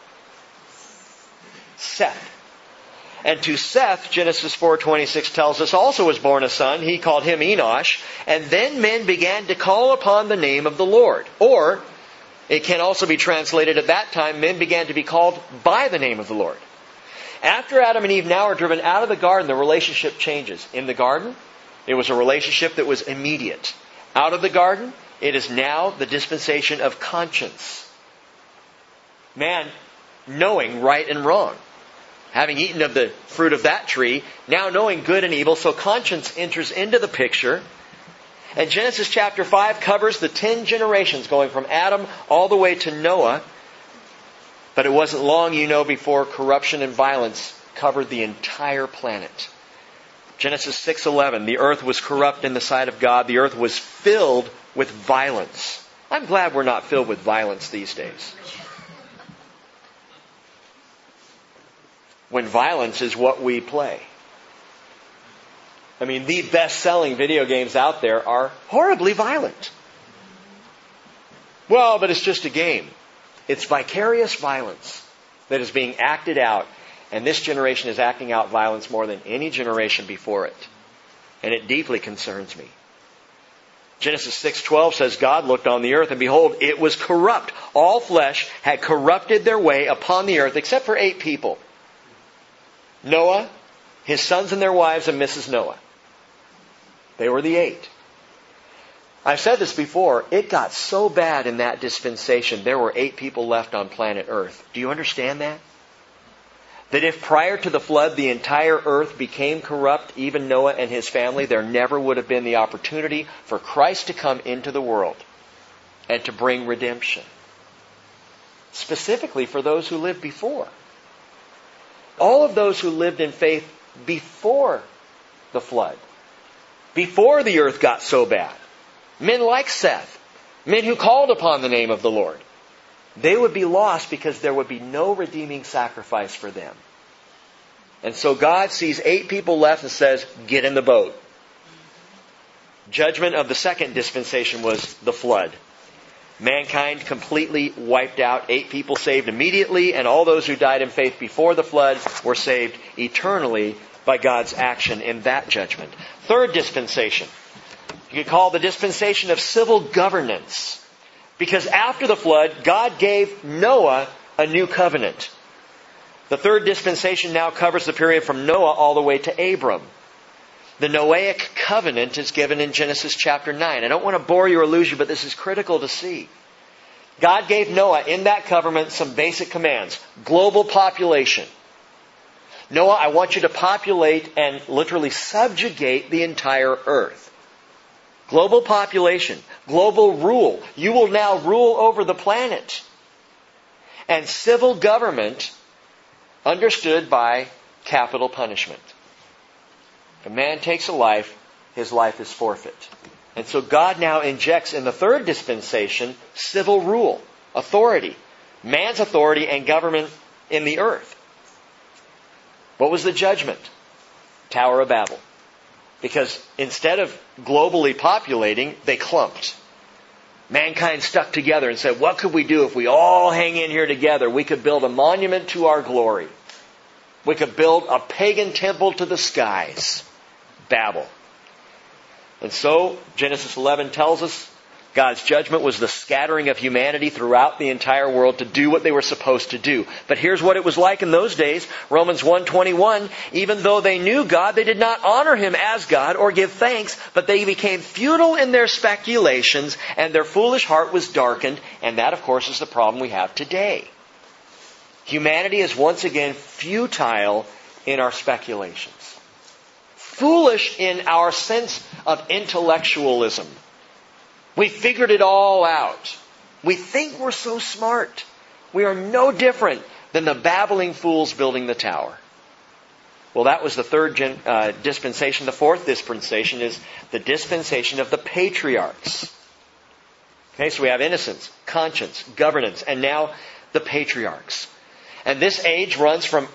S1: Seth. And to Seth, Genesis 4:26 tells us, also was born a son. He called him Enosh. And then men began to call upon the name of the Lord. Or, it can also be translated at that time, men began to be called by the name of the Lord. After Adam and Eve now are driven out of the garden, the relationship changes. In the garden, it was a relationship that was immediate. Out of the garden, it is now the dispensation of conscience. Man knowing right and wrong. Having eaten of the fruit of that tree, now knowing good and evil, so conscience enters into the picture. And Genesis chapter 5 covers the 10 generations going from Adam all the way to Noah. But it wasn't long, before corruption and violence covered the entire planet. Genesis 6:11, the earth was corrupt in the sight of God. The earth was filled with violence. I'm glad we're not filled with violence these days. When violence is what we play. I mean, the best-selling video games out there are horribly violent. Well, but it's just a game. It's vicarious violence that is being acted out. And this generation is acting out violence more than any generation before it. And it deeply concerns me. Genesis 6:12 says, God looked on the earth, and behold, it was corrupt. All flesh had corrupted their way upon the earth, except for 8 people. Noah, his sons and their wives, and Mrs. Noah. They were the 8. I've said this before. It got so bad in that dispensation, there were 8 people left on planet Earth. Do you understand that? That if prior to the flood the entire earth became corrupt, even Noah and his family, there never would have been the opportunity for Christ to come into the world and to bring redemption. Specifically for those who lived before. All of those who lived in faith before the flood. Before the earth got so bad. Men like Seth. Men who called upon the name of the Lord. They would be lost because there would be no redeeming sacrifice for them. And so God sees 8 people left and says, get in the boat. Judgment of the second dispensation was the flood. Mankind completely wiped out. 8 people saved immediately, and all those who died in faith before the flood were saved eternally by God's action in that judgment. Third dispensation. You could call the dispensation of civil governance. Because after the flood, God gave Noah a new covenant. The third dispensation now covers the period from Noah all the way to Abram. The Noahic covenant is given in Genesis chapter 9. I don't want to bore you or lose you, but this is critical to see. God gave Noah in that covenant some basic commands. Global population. Noah, I want you to populate and literally subjugate the entire earth. Global population. Global rule. You will now rule over the planet. And civil government understood by capital punishment. If a man takes a life, his life is forfeit. And so God now injects in the third dispensation civil rule, authority, man's authority and government in the earth. What was the judgment? Tower of Babel. Because instead of globally populating, they clumped. Mankind stuck together and said, what could we do if we all hang in here together? We could build a monument to our glory. We could build a pagan temple to the skies. Babel. And so, Genesis 11 tells us God's judgment was the scattering of humanity throughout the entire world to do what they were supposed to do. But here's what it was like in those days. Romans 1:21, even though they knew God, they did not honor Him as God or give thanks, but they became futile in their speculations, and their foolish heart was darkened. And that, of course, is the problem we have today. Humanity is once again futile in our speculations. Foolish in our sense of intellectualism. We figured it all out. We think we're so smart. We are no different than the babbling fools building the tower. Well, that was the third dispensation. The fourth dispensation is the dispensation of the patriarchs. Okay, so we have innocence, conscience, governance, and now the patriarchs. And this age runs from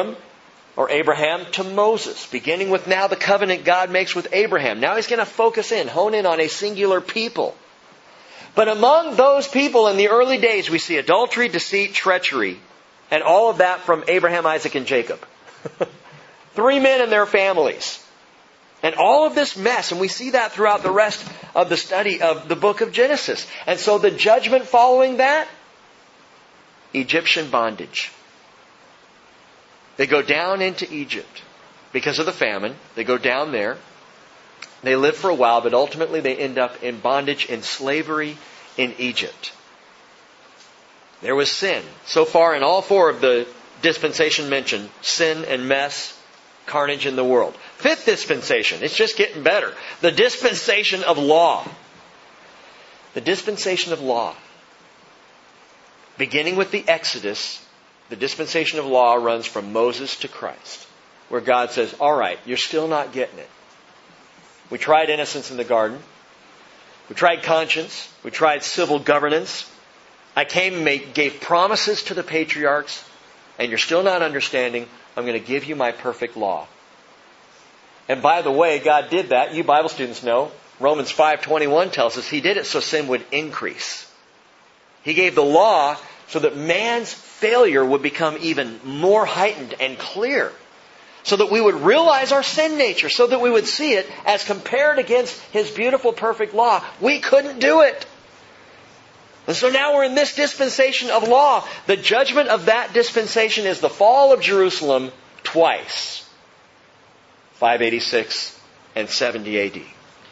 S1: Abraham to Moses, beginning with now the covenant God makes with Abraham. Now He's going to hone in on a singular people. But among those people in the early days, we see adultery, deceit, treachery, and all of that from Abraham, Isaac, and Jacob. 3 men and their families. And all of this mess, and we see that throughout the rest of the study of the book of Genesis. And so the judgment following that, Egyptian bondage. They go down into Egypt because of the famine. They go down there. They live for a while, but ultimately they end up in bondage, in slavery in Egypt. There was sin. So far in all 4 of the dispensation mentioned, sin and mess, carnage in the world. 5th dispensation, it's just getting better. The dispensation of law. The dispensation of law. Beginning with the Exodus, the dispensation of law runs from Moses to Christ, where God says, all right, you're still not getting it. We tried innocence in the garden. We tried conscience. We tried civil governance. I came and gave promises to the patriarchs, and you're still not understanding. I'm going to give you my perfect law. And by the way, God did that. You Bible students know. Romans 5:21 tells us He did it so sin would increase. He gave the law so that man's failure would become even more heightened and clear. So that we would realize our sin nature. So that we would see it as compared against His beautiful, perfect law. We couldn't do it. And so now we're in this dispensation of law. The judgment of that dispensation is the fall of Jerusalem twice. 586 and 70 AD.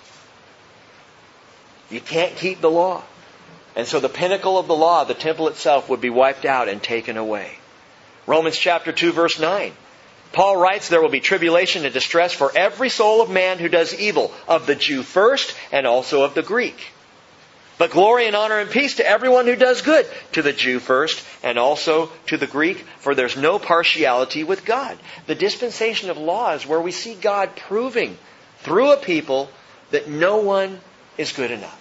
S1: You can't keep the law. And so the pinnacle of the law, the temple itself, would be wiped out and taken away. Romans chapter 2 verse 9. Paul writes, there will be tribulation and distress for every soul of man who does evil, of the Jew first and also of the Greek. But glory and honor and peace to everyone who does good, to the Jew first and also to the Greek, for there's no partiality with God. The dispensation of law is where we see God proving through a people that no one is good enough.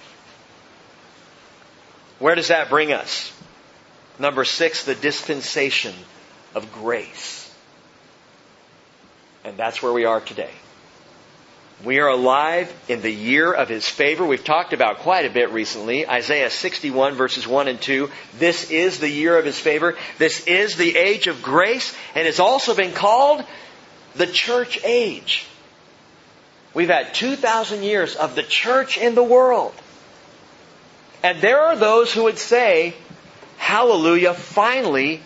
S1: Where does that bring us? Number 6, the dispensation of grace. And that's where we are today. We are alive in the year of His favor. We've talked about quite a bit recently. Isaiah 61 verses 1 and 2. This is the year of His favor. This is the age of grace. And it's also been called the church age. We've had 2,000 years of the church in the world. And there are those who would say, hallelujah, finally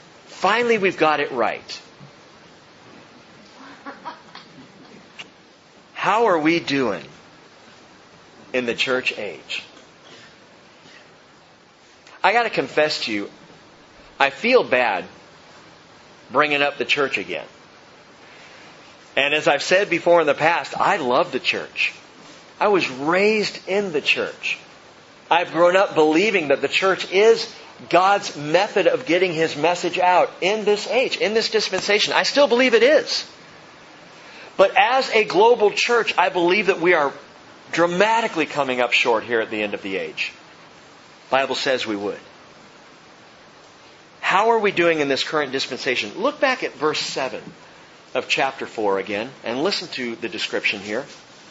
S1: we've got it right. How are we doing in the church age? I got to confess to you, I feel bad bringing up the church again. And as I've said before in the past, I love the church. I was raised in the church. I've grown up believing that the church is God's method of getting His message out in this age, in this dispensation. I still believe it is. But as a global church, I believe that we are dramatically coming up short here at the end of the age. The Bible says we would. How are we doing in this current dispensation? Look back at verse 7 of chapter 4 again and listen to the description here.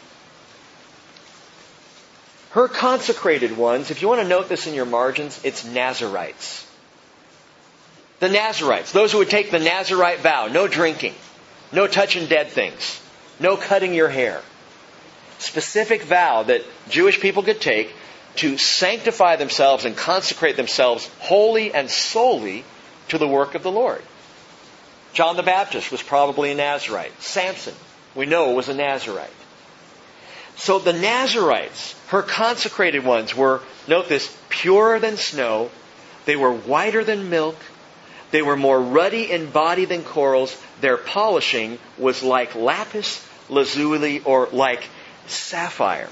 S1: Her consecrated ones, if you want to note this in your margins, it's Nazarites. The Nazarites, those who would take the Nazarite vow, no drinking, no touching dead things, no cutting your hair. Specific vow that Jewish people could take to sanctify themselves and consecrate themselves wholly and solely to the work of the Lord. John the Baptist was probably a Nazarite. Samson, we know, was a Nazarite. So the Nazarites, her consecrated ones, were, note this, purer than snow. They were whiter than milk. They were more ruddy in body than corals. Their polishing was like lapis lazuli or like sapphire.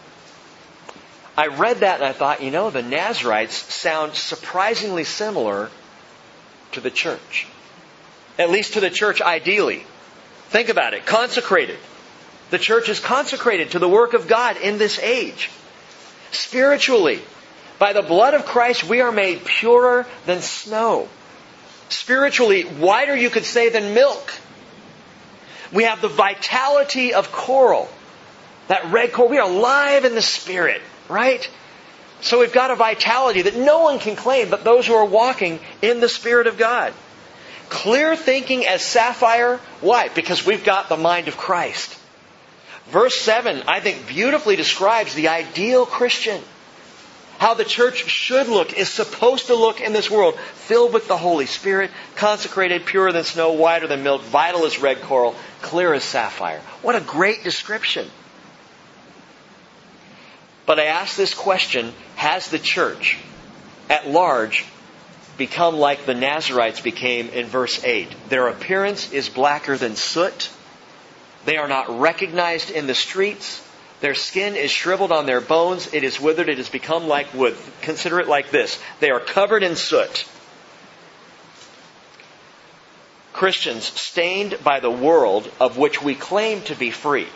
S1: I read that and I thought, the Nazarites sound surprisingly similar to the church. At least to the church ideally. Think about it. Consecrated. The church is consecrated to the work of God in this age. Spiritually, by the blood of Christ, we are made purer than snow. Spiritually, whiter, you could say, than milk. We have the vitality of coral. That red coral. We are alive in the Spirit, right? So we've got a vitality that no one can claim but those who are walking in the Spirit of God. Clear thinking as sapphire. Why? Because we've got the mind of Christ. Verse 7, I think, beautifully describes the ideal Christian. How the church should look, is supposed to look in this world. Filled with the Holy Spirit, consecrated, purer than snow, whiter than milk, vital as red coral, clear as sapphire. What a great description. But I ask this question, has the church at large become like the Nazarites became in verse 8? Their appearance is blacker than soot. They are not recognized in the streets. Their skin is shriveled on their bones. It is withered. It has become like wood. Consider it like this. They are covered in soot. Christians stained by the world of which we claim to be free.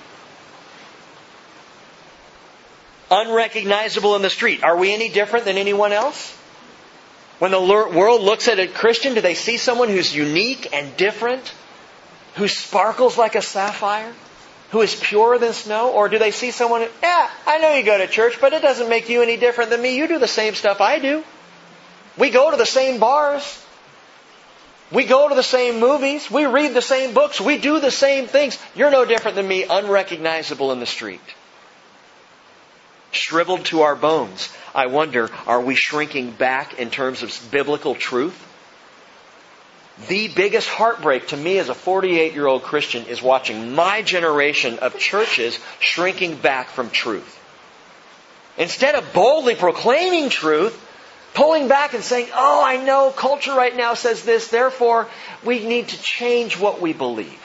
S1: Unrecognizable in the street. Are we any different than anyone else? When the world looks at a Christian, do they see someone who's unique and different? Who sparkles like a sapphire? Who is purer than snow? Or do they see someone who, I know you go to church, but it doesn't make you any different than me. You do the same stuff I do. We go to the same bars. We go to the same movies. We read the same books. We do the same things. You're no different than me, unrecognizable in the street. Shriveled to our bones. I wonder, are we shrinking back in terms of biblical truth? The biggest heartbreak to me as a 48-year-old Christian is watching my generation of churches shrinking back from truth. Instead of boldly proclaiming truth, pulling back and saying, I know culture right now says this, therefore we need to change what we believe.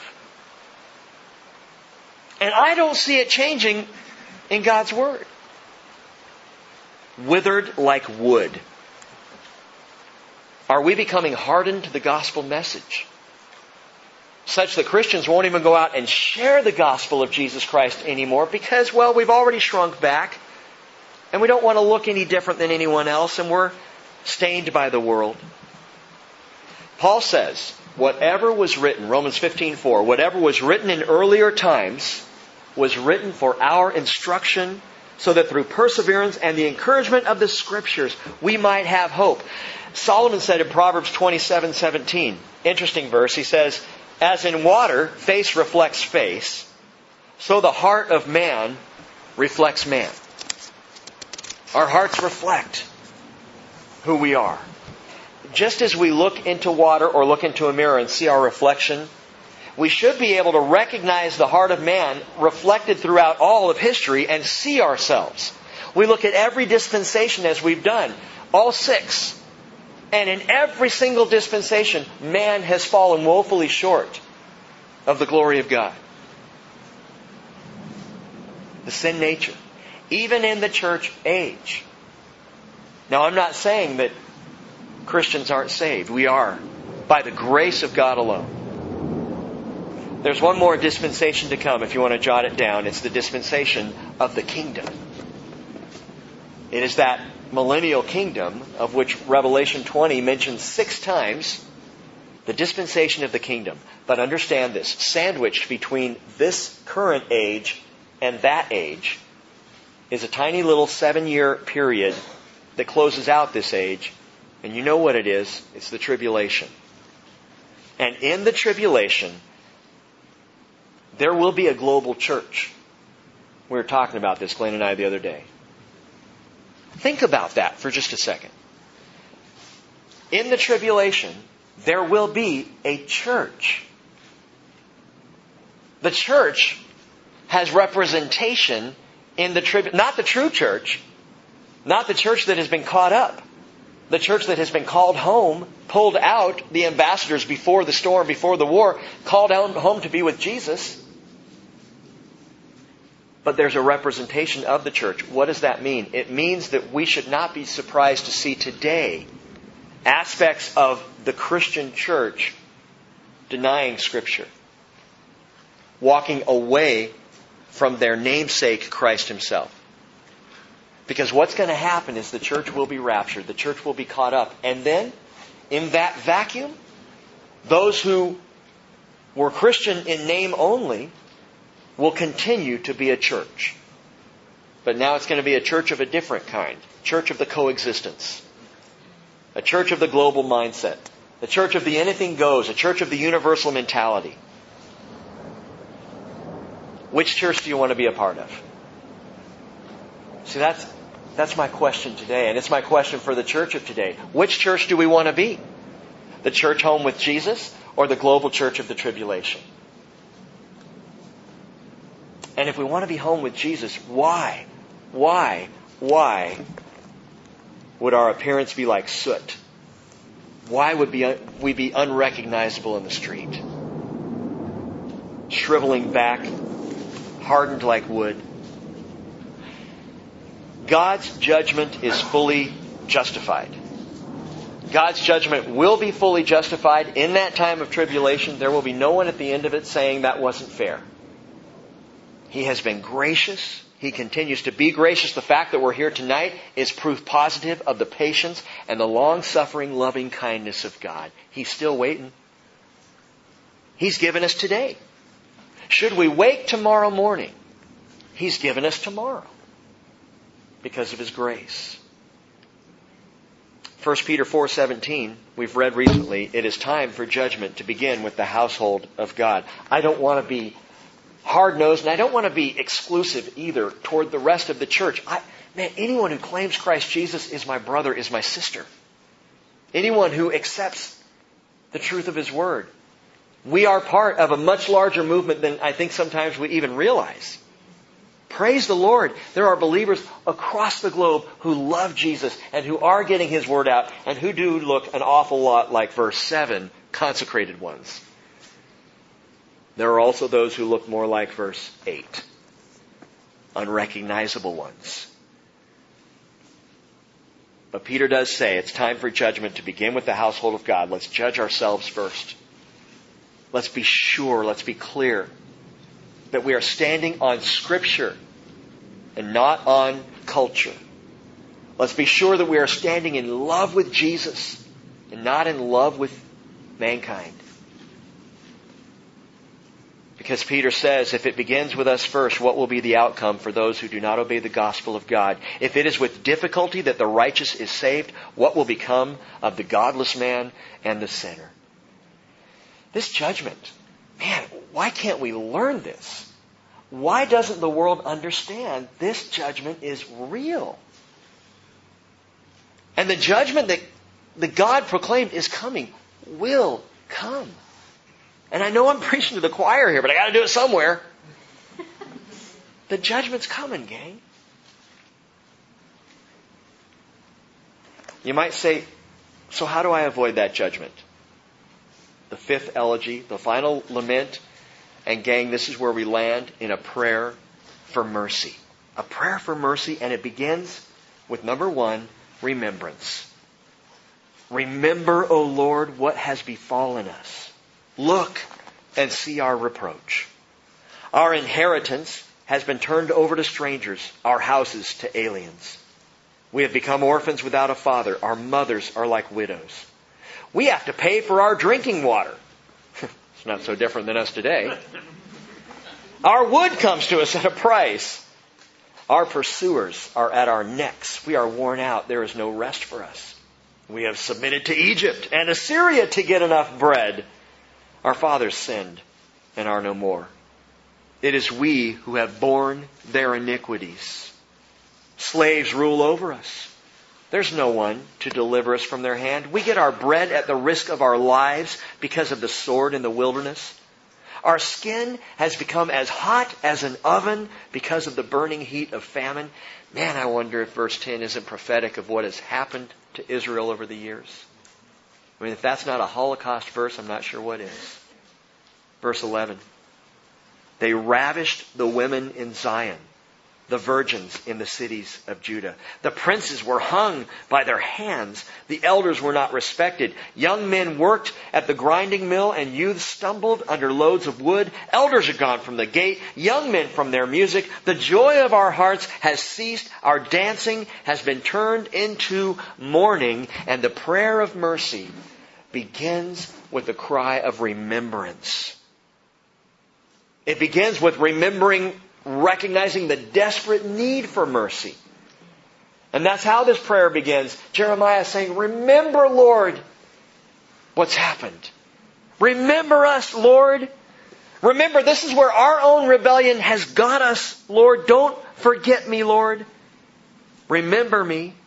S1: And I don't see it changing in God's Word. Withered like wood. Are we becoming hardened to the gospel message? Such that Christians won't even go out and share the gospel of Jesus Christ anymore because, we've already shrunk back and we don't want to look any different than anyone else and we're stained by the world. Paul says, whatever was written, Romans 15:4, whatever was written in earlier times was written for our instruction so that through perseverance and the encouragement of the Scriptures we might have hope. Solomon said in Proverbs 27:17, interesting verse, he says, as in water, face reflects face, so the heart of man reflects man. Our hearts reflect who we are. Just as we look into water or look into a mirror and see our reflection, we should be able to recognize the heart of man reflected throughout all of history and see ourselves. We look at every dispensation as we've done, all 6. And in every single dispensation, man has fallen woefully short of the glory of God. The sin nature. Even in the church age. Now, I'm not saying that Christians aren't saved. We are. By the grace of God alone. There's one more dispensation to come if you want to jot it down. It's the dispensation of the kingdom. It is that millennial kingdom of which Revelation 20 mentions 6 times. The dispensation of the kingdom. But understand this. Sandwiched between this current age and that age is a tiny little 7-year period that closes out this age. And you know what it is. It's the tribulation. And in the tribulation, there will be a global church. We were talking about this, Glenn and I, the other day. Think about that for just a second. In the tribulation, there will be a church. The church has representation in the tribulation. Not the true church. Not the church that has been caught up. The church that has been called home, pulled out, the ambassadors before the storm, before the war, called out home to be with Jesus. But there's a representation of the church. What does that mean? It means that we should not be surprised to see today aspects of the Christian church denying Scripture. Walking away from their namesake, Christ Himself. Because what's going to happen is the church will be raptured. The church will be caught up. And then, in that vacuum, those who were Christian in name only will continue to be a church. But now it's going to be a church of a different kind. Church of the coexistence. A church of the global mindset. A church of the anything goes. A church of the universal mentality. Which church do you want to be a part of? See, that's my question today, and it's my question for the church of today. Which church do we want to be? The church home with Jesus or the global church of the tribulation? And if we want to be home with Jesus, why would our appearance be like soot? Why would we be unrecognizable in the street? Shriveling back, hardened like wood. God's judgment is fully justified. God's judgment will be fully justified in that time of tribulation. There will be no one at the end of it saying that wasn't fair. He has been gracious. He continues to be gracious. The fact that we're here tonight is proof positive of the patience and the long-suffering, loving kindness of God. He's still waiting. He's given us today. Should we wake tomorrow morning, He's given us tomorrow because of His grace. 1 Peter 4:17, we've read recently, it is time for judgment to begin with the household of God. I don't want to be hard-nosed, and I don't want to be exclusive either toward the rest of the church. Anyone who claims Christ Jesus is my brother, is my sister. Anyone who accepts the truth of His Word. We are part of a much larger movement than I think sometimes we even realize. Praise the Lord. There are believers across the globe who love Jesus and who are getting His Word out and who do look an awful lot like verse 7, consecrated ones. There are also those who look more like verse 8, unrecognizable ones. But Peter does say it's time for judgment to begin with the household of God. Let's judge ourselves first. Let's be sure, let's be clear that we are standing on Scripture and not on culture. Let's be sure that we are standing in love with Jesus and not in love with mankind. Because Peter says, if it begins with us first, what will be the outcome for those who do not obey the gospel of God? If it is with difficulty that the righteous is saved, what will become of the godless man and the sinner? This judgment, man, why can't we learn this? Why doesn't the world understand this judgment is real? And the judgment that God proclaimed is coming will come. And I know I'm preaching to the choir here, but I got to do it somewhere. The judgment's coming, gang. You might say, so how do I avoid that judgment? The fifth elegy, the final lament. And gang, this is where we land in a prayer for mercy. A prayer for mercy, and it begins with number one, remembrance. Remember, O Lord, what has befallen us. Look and see our reproach. Our inheritance has been turned over to strangers, our houses to aliens. We have become orphans without a father. Our mothers are like widows. We have to pay for our drinking water. It's not so different than us today. Our wood comes to us at a price. Our pursuers are at our necks. We are worn out. There is no rest for us. We have submitted to Egypt and Assyria to get enough bread. Our fathers sinned and are no more. It is we who have borne their iniquities. Slaves rule over us. There's no one to deliver us from their hand. We get our bread at the risk of our lives because of the sword in the wilderness. Our skin has become as hot as an oven because of the burning heat of famine. Man, I wonder if verse 10 isn't prophetic of what has happened to Israel over the years. I mean, if that's not a Holocaust verse, I'm not sure what is. Verse 11. They ravished the women in Zion, the virgins in the cities of Judah. The princes were hung by their hands. The elders were not respected. Young men worked at the grinding mill, and youths stumbled under loads of wood. Elders are gone from the gate, young men from their music. The joy of our hearts has ceased. Our dancing has been turned into mourning. And the prayer of mercy begins with the cry of remembrance. It begins with recognizing the desperate need for mercy. And that's how this prayer begins. Jeremiah is saying, remember, Lord, what's happened. Remember us, Lord. Remember, this is where our own rebellion has got us, Lord. Don't forget me, Lord. Remember me.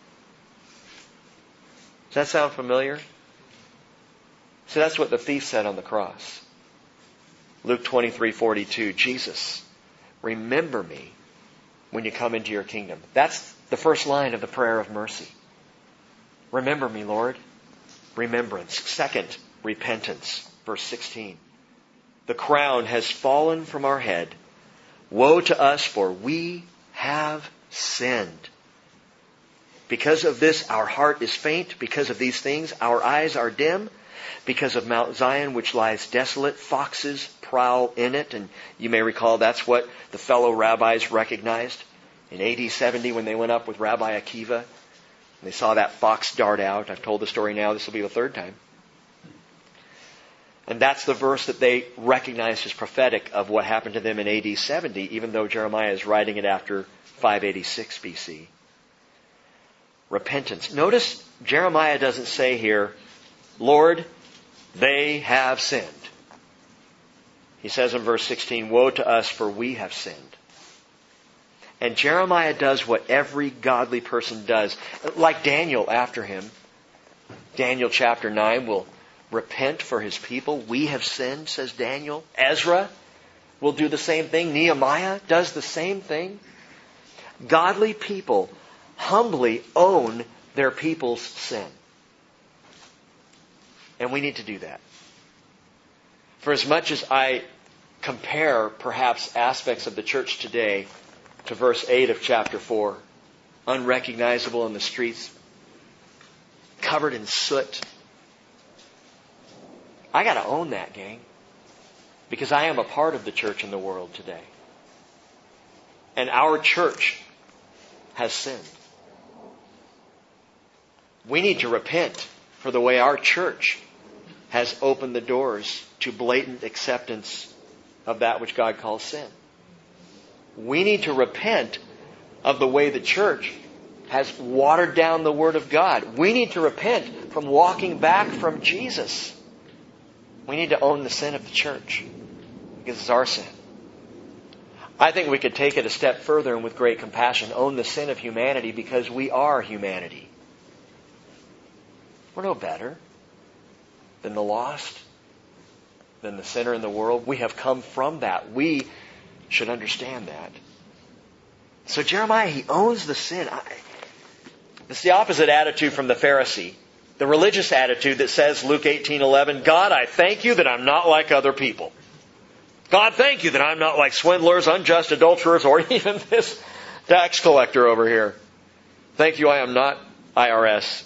S1: Does that sound familiar? So that's what the thief said on the cross. Luke 23:42, Jesus, remember me when you come into your kingdom. That's the first line of the prayer of mercy. Remember me, Lord. Remembrance. Second, repentance. Verse 16. The crown has fallen from our head. Woe to us, for we have sinned. Because of this, our heart is faint. Because of these things, our eyes are dim. Because of Mount Zion, which lies desolate, foxes prowl in it. And you may recall that's what the fellow rabbis recognized in AD 70 when they went up with Rabbi Akiva. And they saw that fox dart out. I've told the story now. This will be the third time. And that's the verse that they recognized as prophetic of what happened to them in AD 70, even though Jeremiah is writing it after 586 BC. Repentance. Notice Jeremiah doesn't say here, Lord, they have sinned. He says in verse 16, woe to us, for we have sinned. And Jeremiah does what every godly person does. Like Daniel after him. Daniel chapter 9 will repent for his people. We have sinned, says Daniel. Ezra will do the same thing. Nehemiah does the same thing. Godly people humbly own their people's sin. And we need to do that. For as much as I compare perhaps aspects of the church today to verse 8 of chapter 4, unrecognizable in the streets, covered in soot, I got to own that, gang. Because I am a part of the church in the world today. And our church has sinned. We need to repent for the way our church has opened the doors to blatant acceptance of that which God calls sin. We need to repent of the way the church has watered down the Word of God. We need to repent from walking back from Jesus. We need to own the sin of the church because it's our sin. I think we could take it a step further and with great compassion own the sin of humanity because we are humanity. We're no better than the lost. than the sinner in the world. We have come from that. We should understand that. So Jeremiah, he owns the sin. It's the opposite attitude from the Pharisee. The religious attitude that says, Luke 18:11, God, I thank you that I'm not like other people. God, thank you that I'm not like swindlers, unjust adulterers, or even this tax collector over here. Thank you, I am not IRS.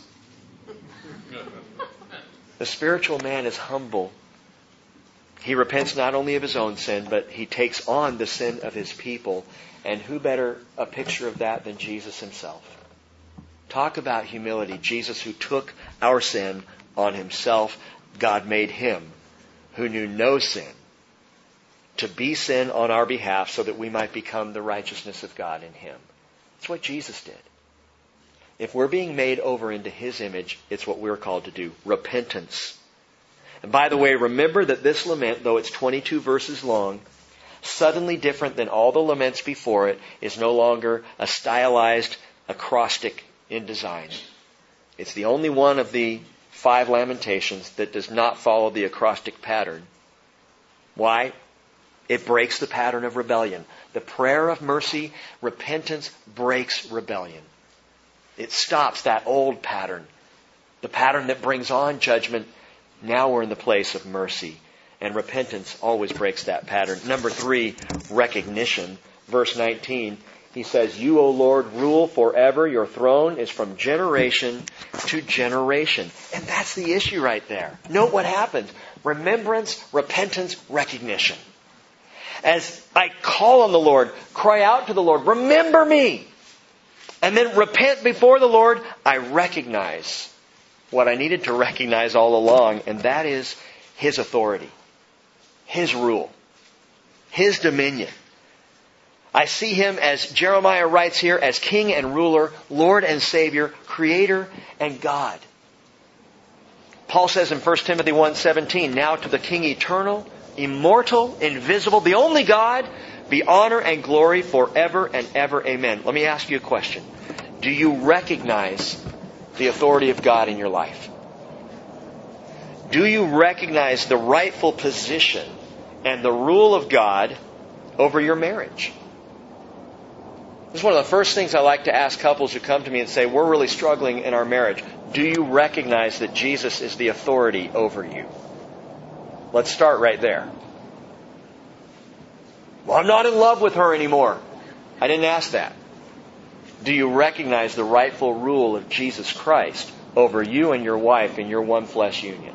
S1: The spiritual man is humble. He repents not only of his own sin, but he takes on the sin of his people. And who better a picture of that than Jesus himself? Talk about humility. Jesus, who took our sin on himself, God made him, who knew no sin, to be sin on our behalf so that we might become the righteousness of God in him. That's what Jesus did. If we're being made over into his image, it's what we're called to do. Repentance. And by the way, remember that this lament, though it's 22 verses long, suddenly different than all the laments before it, is no longer a stylized acrostic in design. It's the only one of the 5 lamentations that does not follow the acrostic pattern. Why? It breaks the pattern of rebellion. The prayer of mercy, repentance, breaks rebellion. It stops that old pattern. The pattern that brings on judgment. Now we're in the place of mercy. And repentance always breaks that pattern. Number 3, recognition. Verse 19, he says, You, O Lord, rule forever. Your throne is from generation to generation. And that's the issue right there. Note what happens. Remembrance, repentance, recognition. As I call on the Lord, cry out to the Lord, remember me. And then repent before the Lord, I recognize what I needed to recognize all along, and that is his authority, his rule, his dominion. I see him, as Jeremiah writes here, as king and ruler, Lord and Savior, creator and God. Paul says in 1 Timothy 1:17, Now to the King eternal, immortal, invisible, the only God, be honor and glory forever and ever. Amen. Let me ask you a question. Do you recognize the authority of God in your life? Do you recognize the rightful position and the rule of God over your marriage? This is one of the first things I like to ask couples who come to me and say, we're really struggling in our marriage. Do you recognize that Jesus is the authority over you? Let's start right there. Well, I'm not in love with her anymore. I didn't ask that. Do you recognize the rightful rule of Jesus Christ over you and your wife in your one flesh union?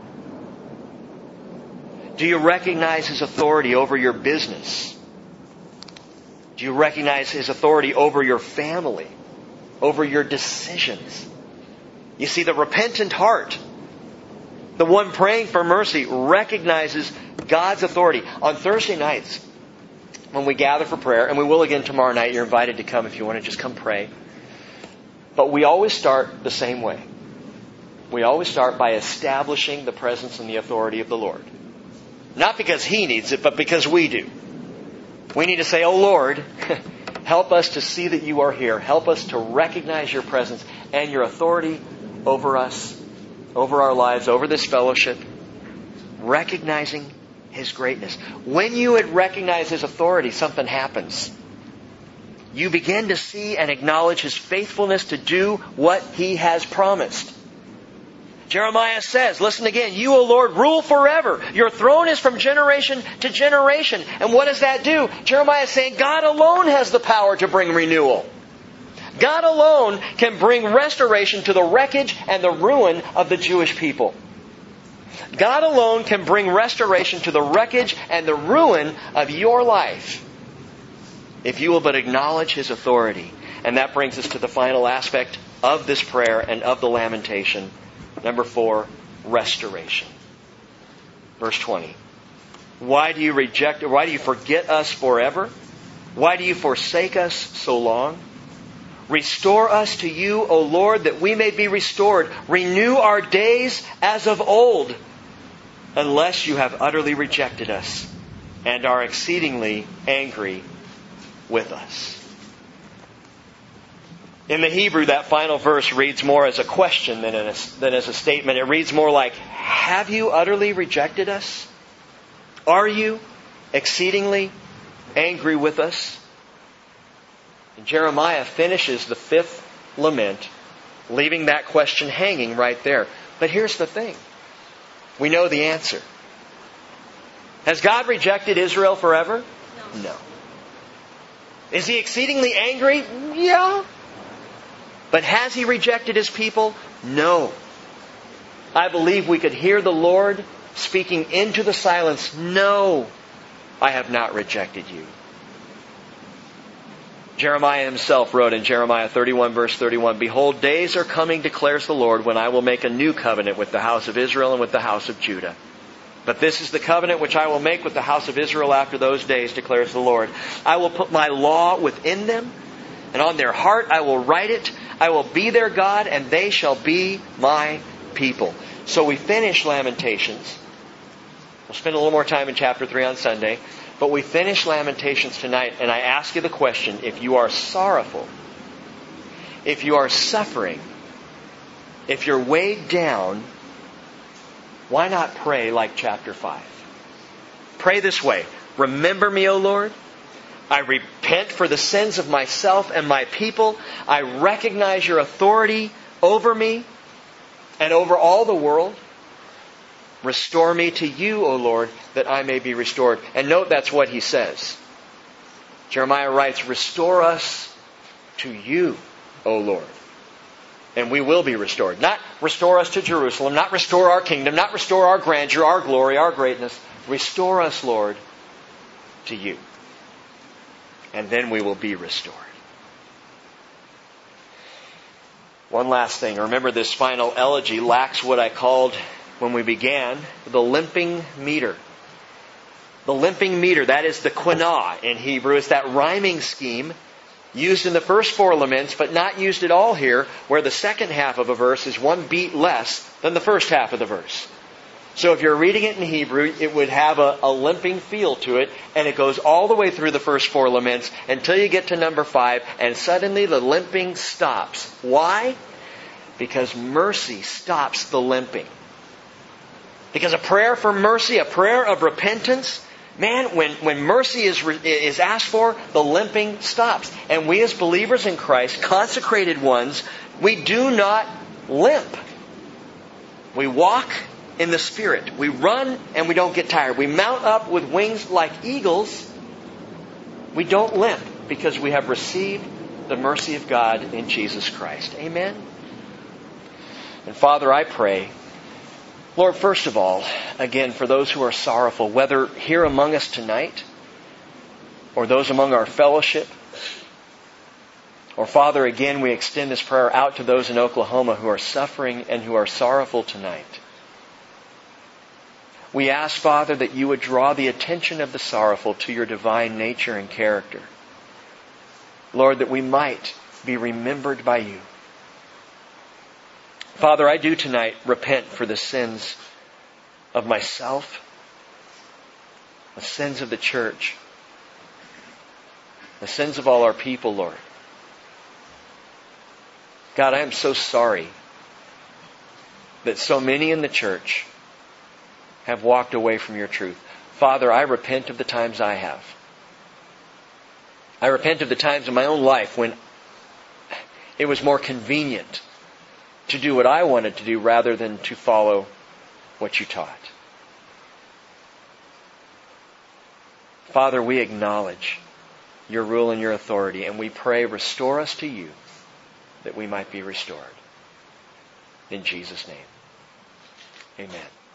S1: Do you recognize his authority over your business? Do you recognize his authority over your family, over your decisions? You see, the repentant heart, the one praying for mercy, recognizes God's authority. On Thursday nights, when we gather for prayer, and we will again tomorrow night, you're invited to come if you want to just come pray. But we always start the same way. We always start by establishing the presence and the authority of the Lord. Not because he needs it, but because we do. We need to say, Oh Lord, help us to see that you are here. Help us to recognize your presence and your authority over us, over our lives, over this fellowship. Recognizing his greatness. When you would recognize his authority, something happens. You begin to see and acknowledge his faithfulness to do what he has promised. Jeremiah says, listen again, You, O Lord, rule forever. Your throne is from generation to generation. And what does that do? Jeremiah is saying God alone has the power to bring renewal. God alone can bring restoration to the wreckage and the ruin of the Jewish people. God alone can bring restoration to the wreckage and the ruin of your life if you will but acknowledge his authority. And that brings us to the final aspect of this prayer and of the lamentation. Number 4, restoration. Verse 20. Why do you forget us forever? Why do you forsake us so long? Restore us to you, O Lord, that we may be restored. Renew our days as of old, unless you have utterly rejected us and are exceedingly angry with us. In the Hebrew, that final verse reads more as a question than as a statement. It reads more like, Have you utterly rejected us? Are you exceedingly angry with us? And Jeremiah finishes the 5th lament, leaving that question hanging right there. But here's the thing. We know the answer. Has God rejected Israel forever? No. Is He exceedingly angry? Yeah. But has He rejected His people? No. I believe we could hear the Lord speaking into the silence. No, I have not rejected you. Jeremiah himself wrote in Jeremiah 31 verse 31, Behold, days are coming, declares the Lord, when I will make a new covenant with the house of Israel and with the house of Judah. But this is the covenant which I will make with the house of Israel after those days, declares the Lord. I will put my law within them, and on their heart I will write it. I will be their God, and they shall be my people. So we finish Lamentations. We'll spend a little more time in chapter 3 on Sunday. But we finish Lamentations tonight, and I ask you the question, if you are sorrowful, if you are suffering, if you're weighed down, why not pray like chapter 5? Pray this way. Remember me, O Lord. I repent for the sins of myself and my people. I recognize your authority over me and over all the world. Restore me to you, O Lord, that I may be restored. And note that's what he says. Jeremiah writes, Restore us to you, O Lord. And we will be restored. Not restore us to Jerusalem, not restore our kingdom, not restore our grandeur, our glory, our greatness. Restore us, Lord, to you. And then we will be restored. One last thing. Remember, this final elegy lacks what I called, when we began, the limping meter. The limping meter, that is the quinah in Hebrew. It's that rhyming scheme used in the first 4 laments, but not used at all here, where the second half of a verse is 1 beat less than the first half of the verse. So if you're reading it in Hebrew, it would have a limping feel to it, and it goes all the way through the first 4 laments until you get to number 5, and suddenly the limping stops. Why? Because mercy stops the limping. Because a prayer for mercy, a prayer of repentance, man, when mercy is asked for, the limping stops. And we as believers in Christ, consecrated ones, we do not limp. We walk in the Spirit. We run and we don't get tired. We mount up with wings like eagles. We don't limp because we have received the mercy of God in Jesus Christ. Amen? And Father, I pray, Lord, first of all, again, for those who are sorrowful, whether here among us tonight, or those among our fellowship, or Father, again, we extend this prayer out to those in Oklahoma who are suffering and who are sorrowful tonight. We ask, Father, that you would draw the attention of the sorrowful to your divine nature and character. Lord, that we might be remembered by you. Father, I do tonight repent for the sins of myself, the sins of the church, the sins of all our people, Lord. God, I am so sorry that so many in the church have walked away from your truth. Father, I repent of the times I have. I repent of the times in my own life when it was more convenient to do what I wanted to do rather than to follow what you taught. Father, we acknowledge your rule and your authority, and we pray, restore us to you that we might be restored. In Jesus' name, amen.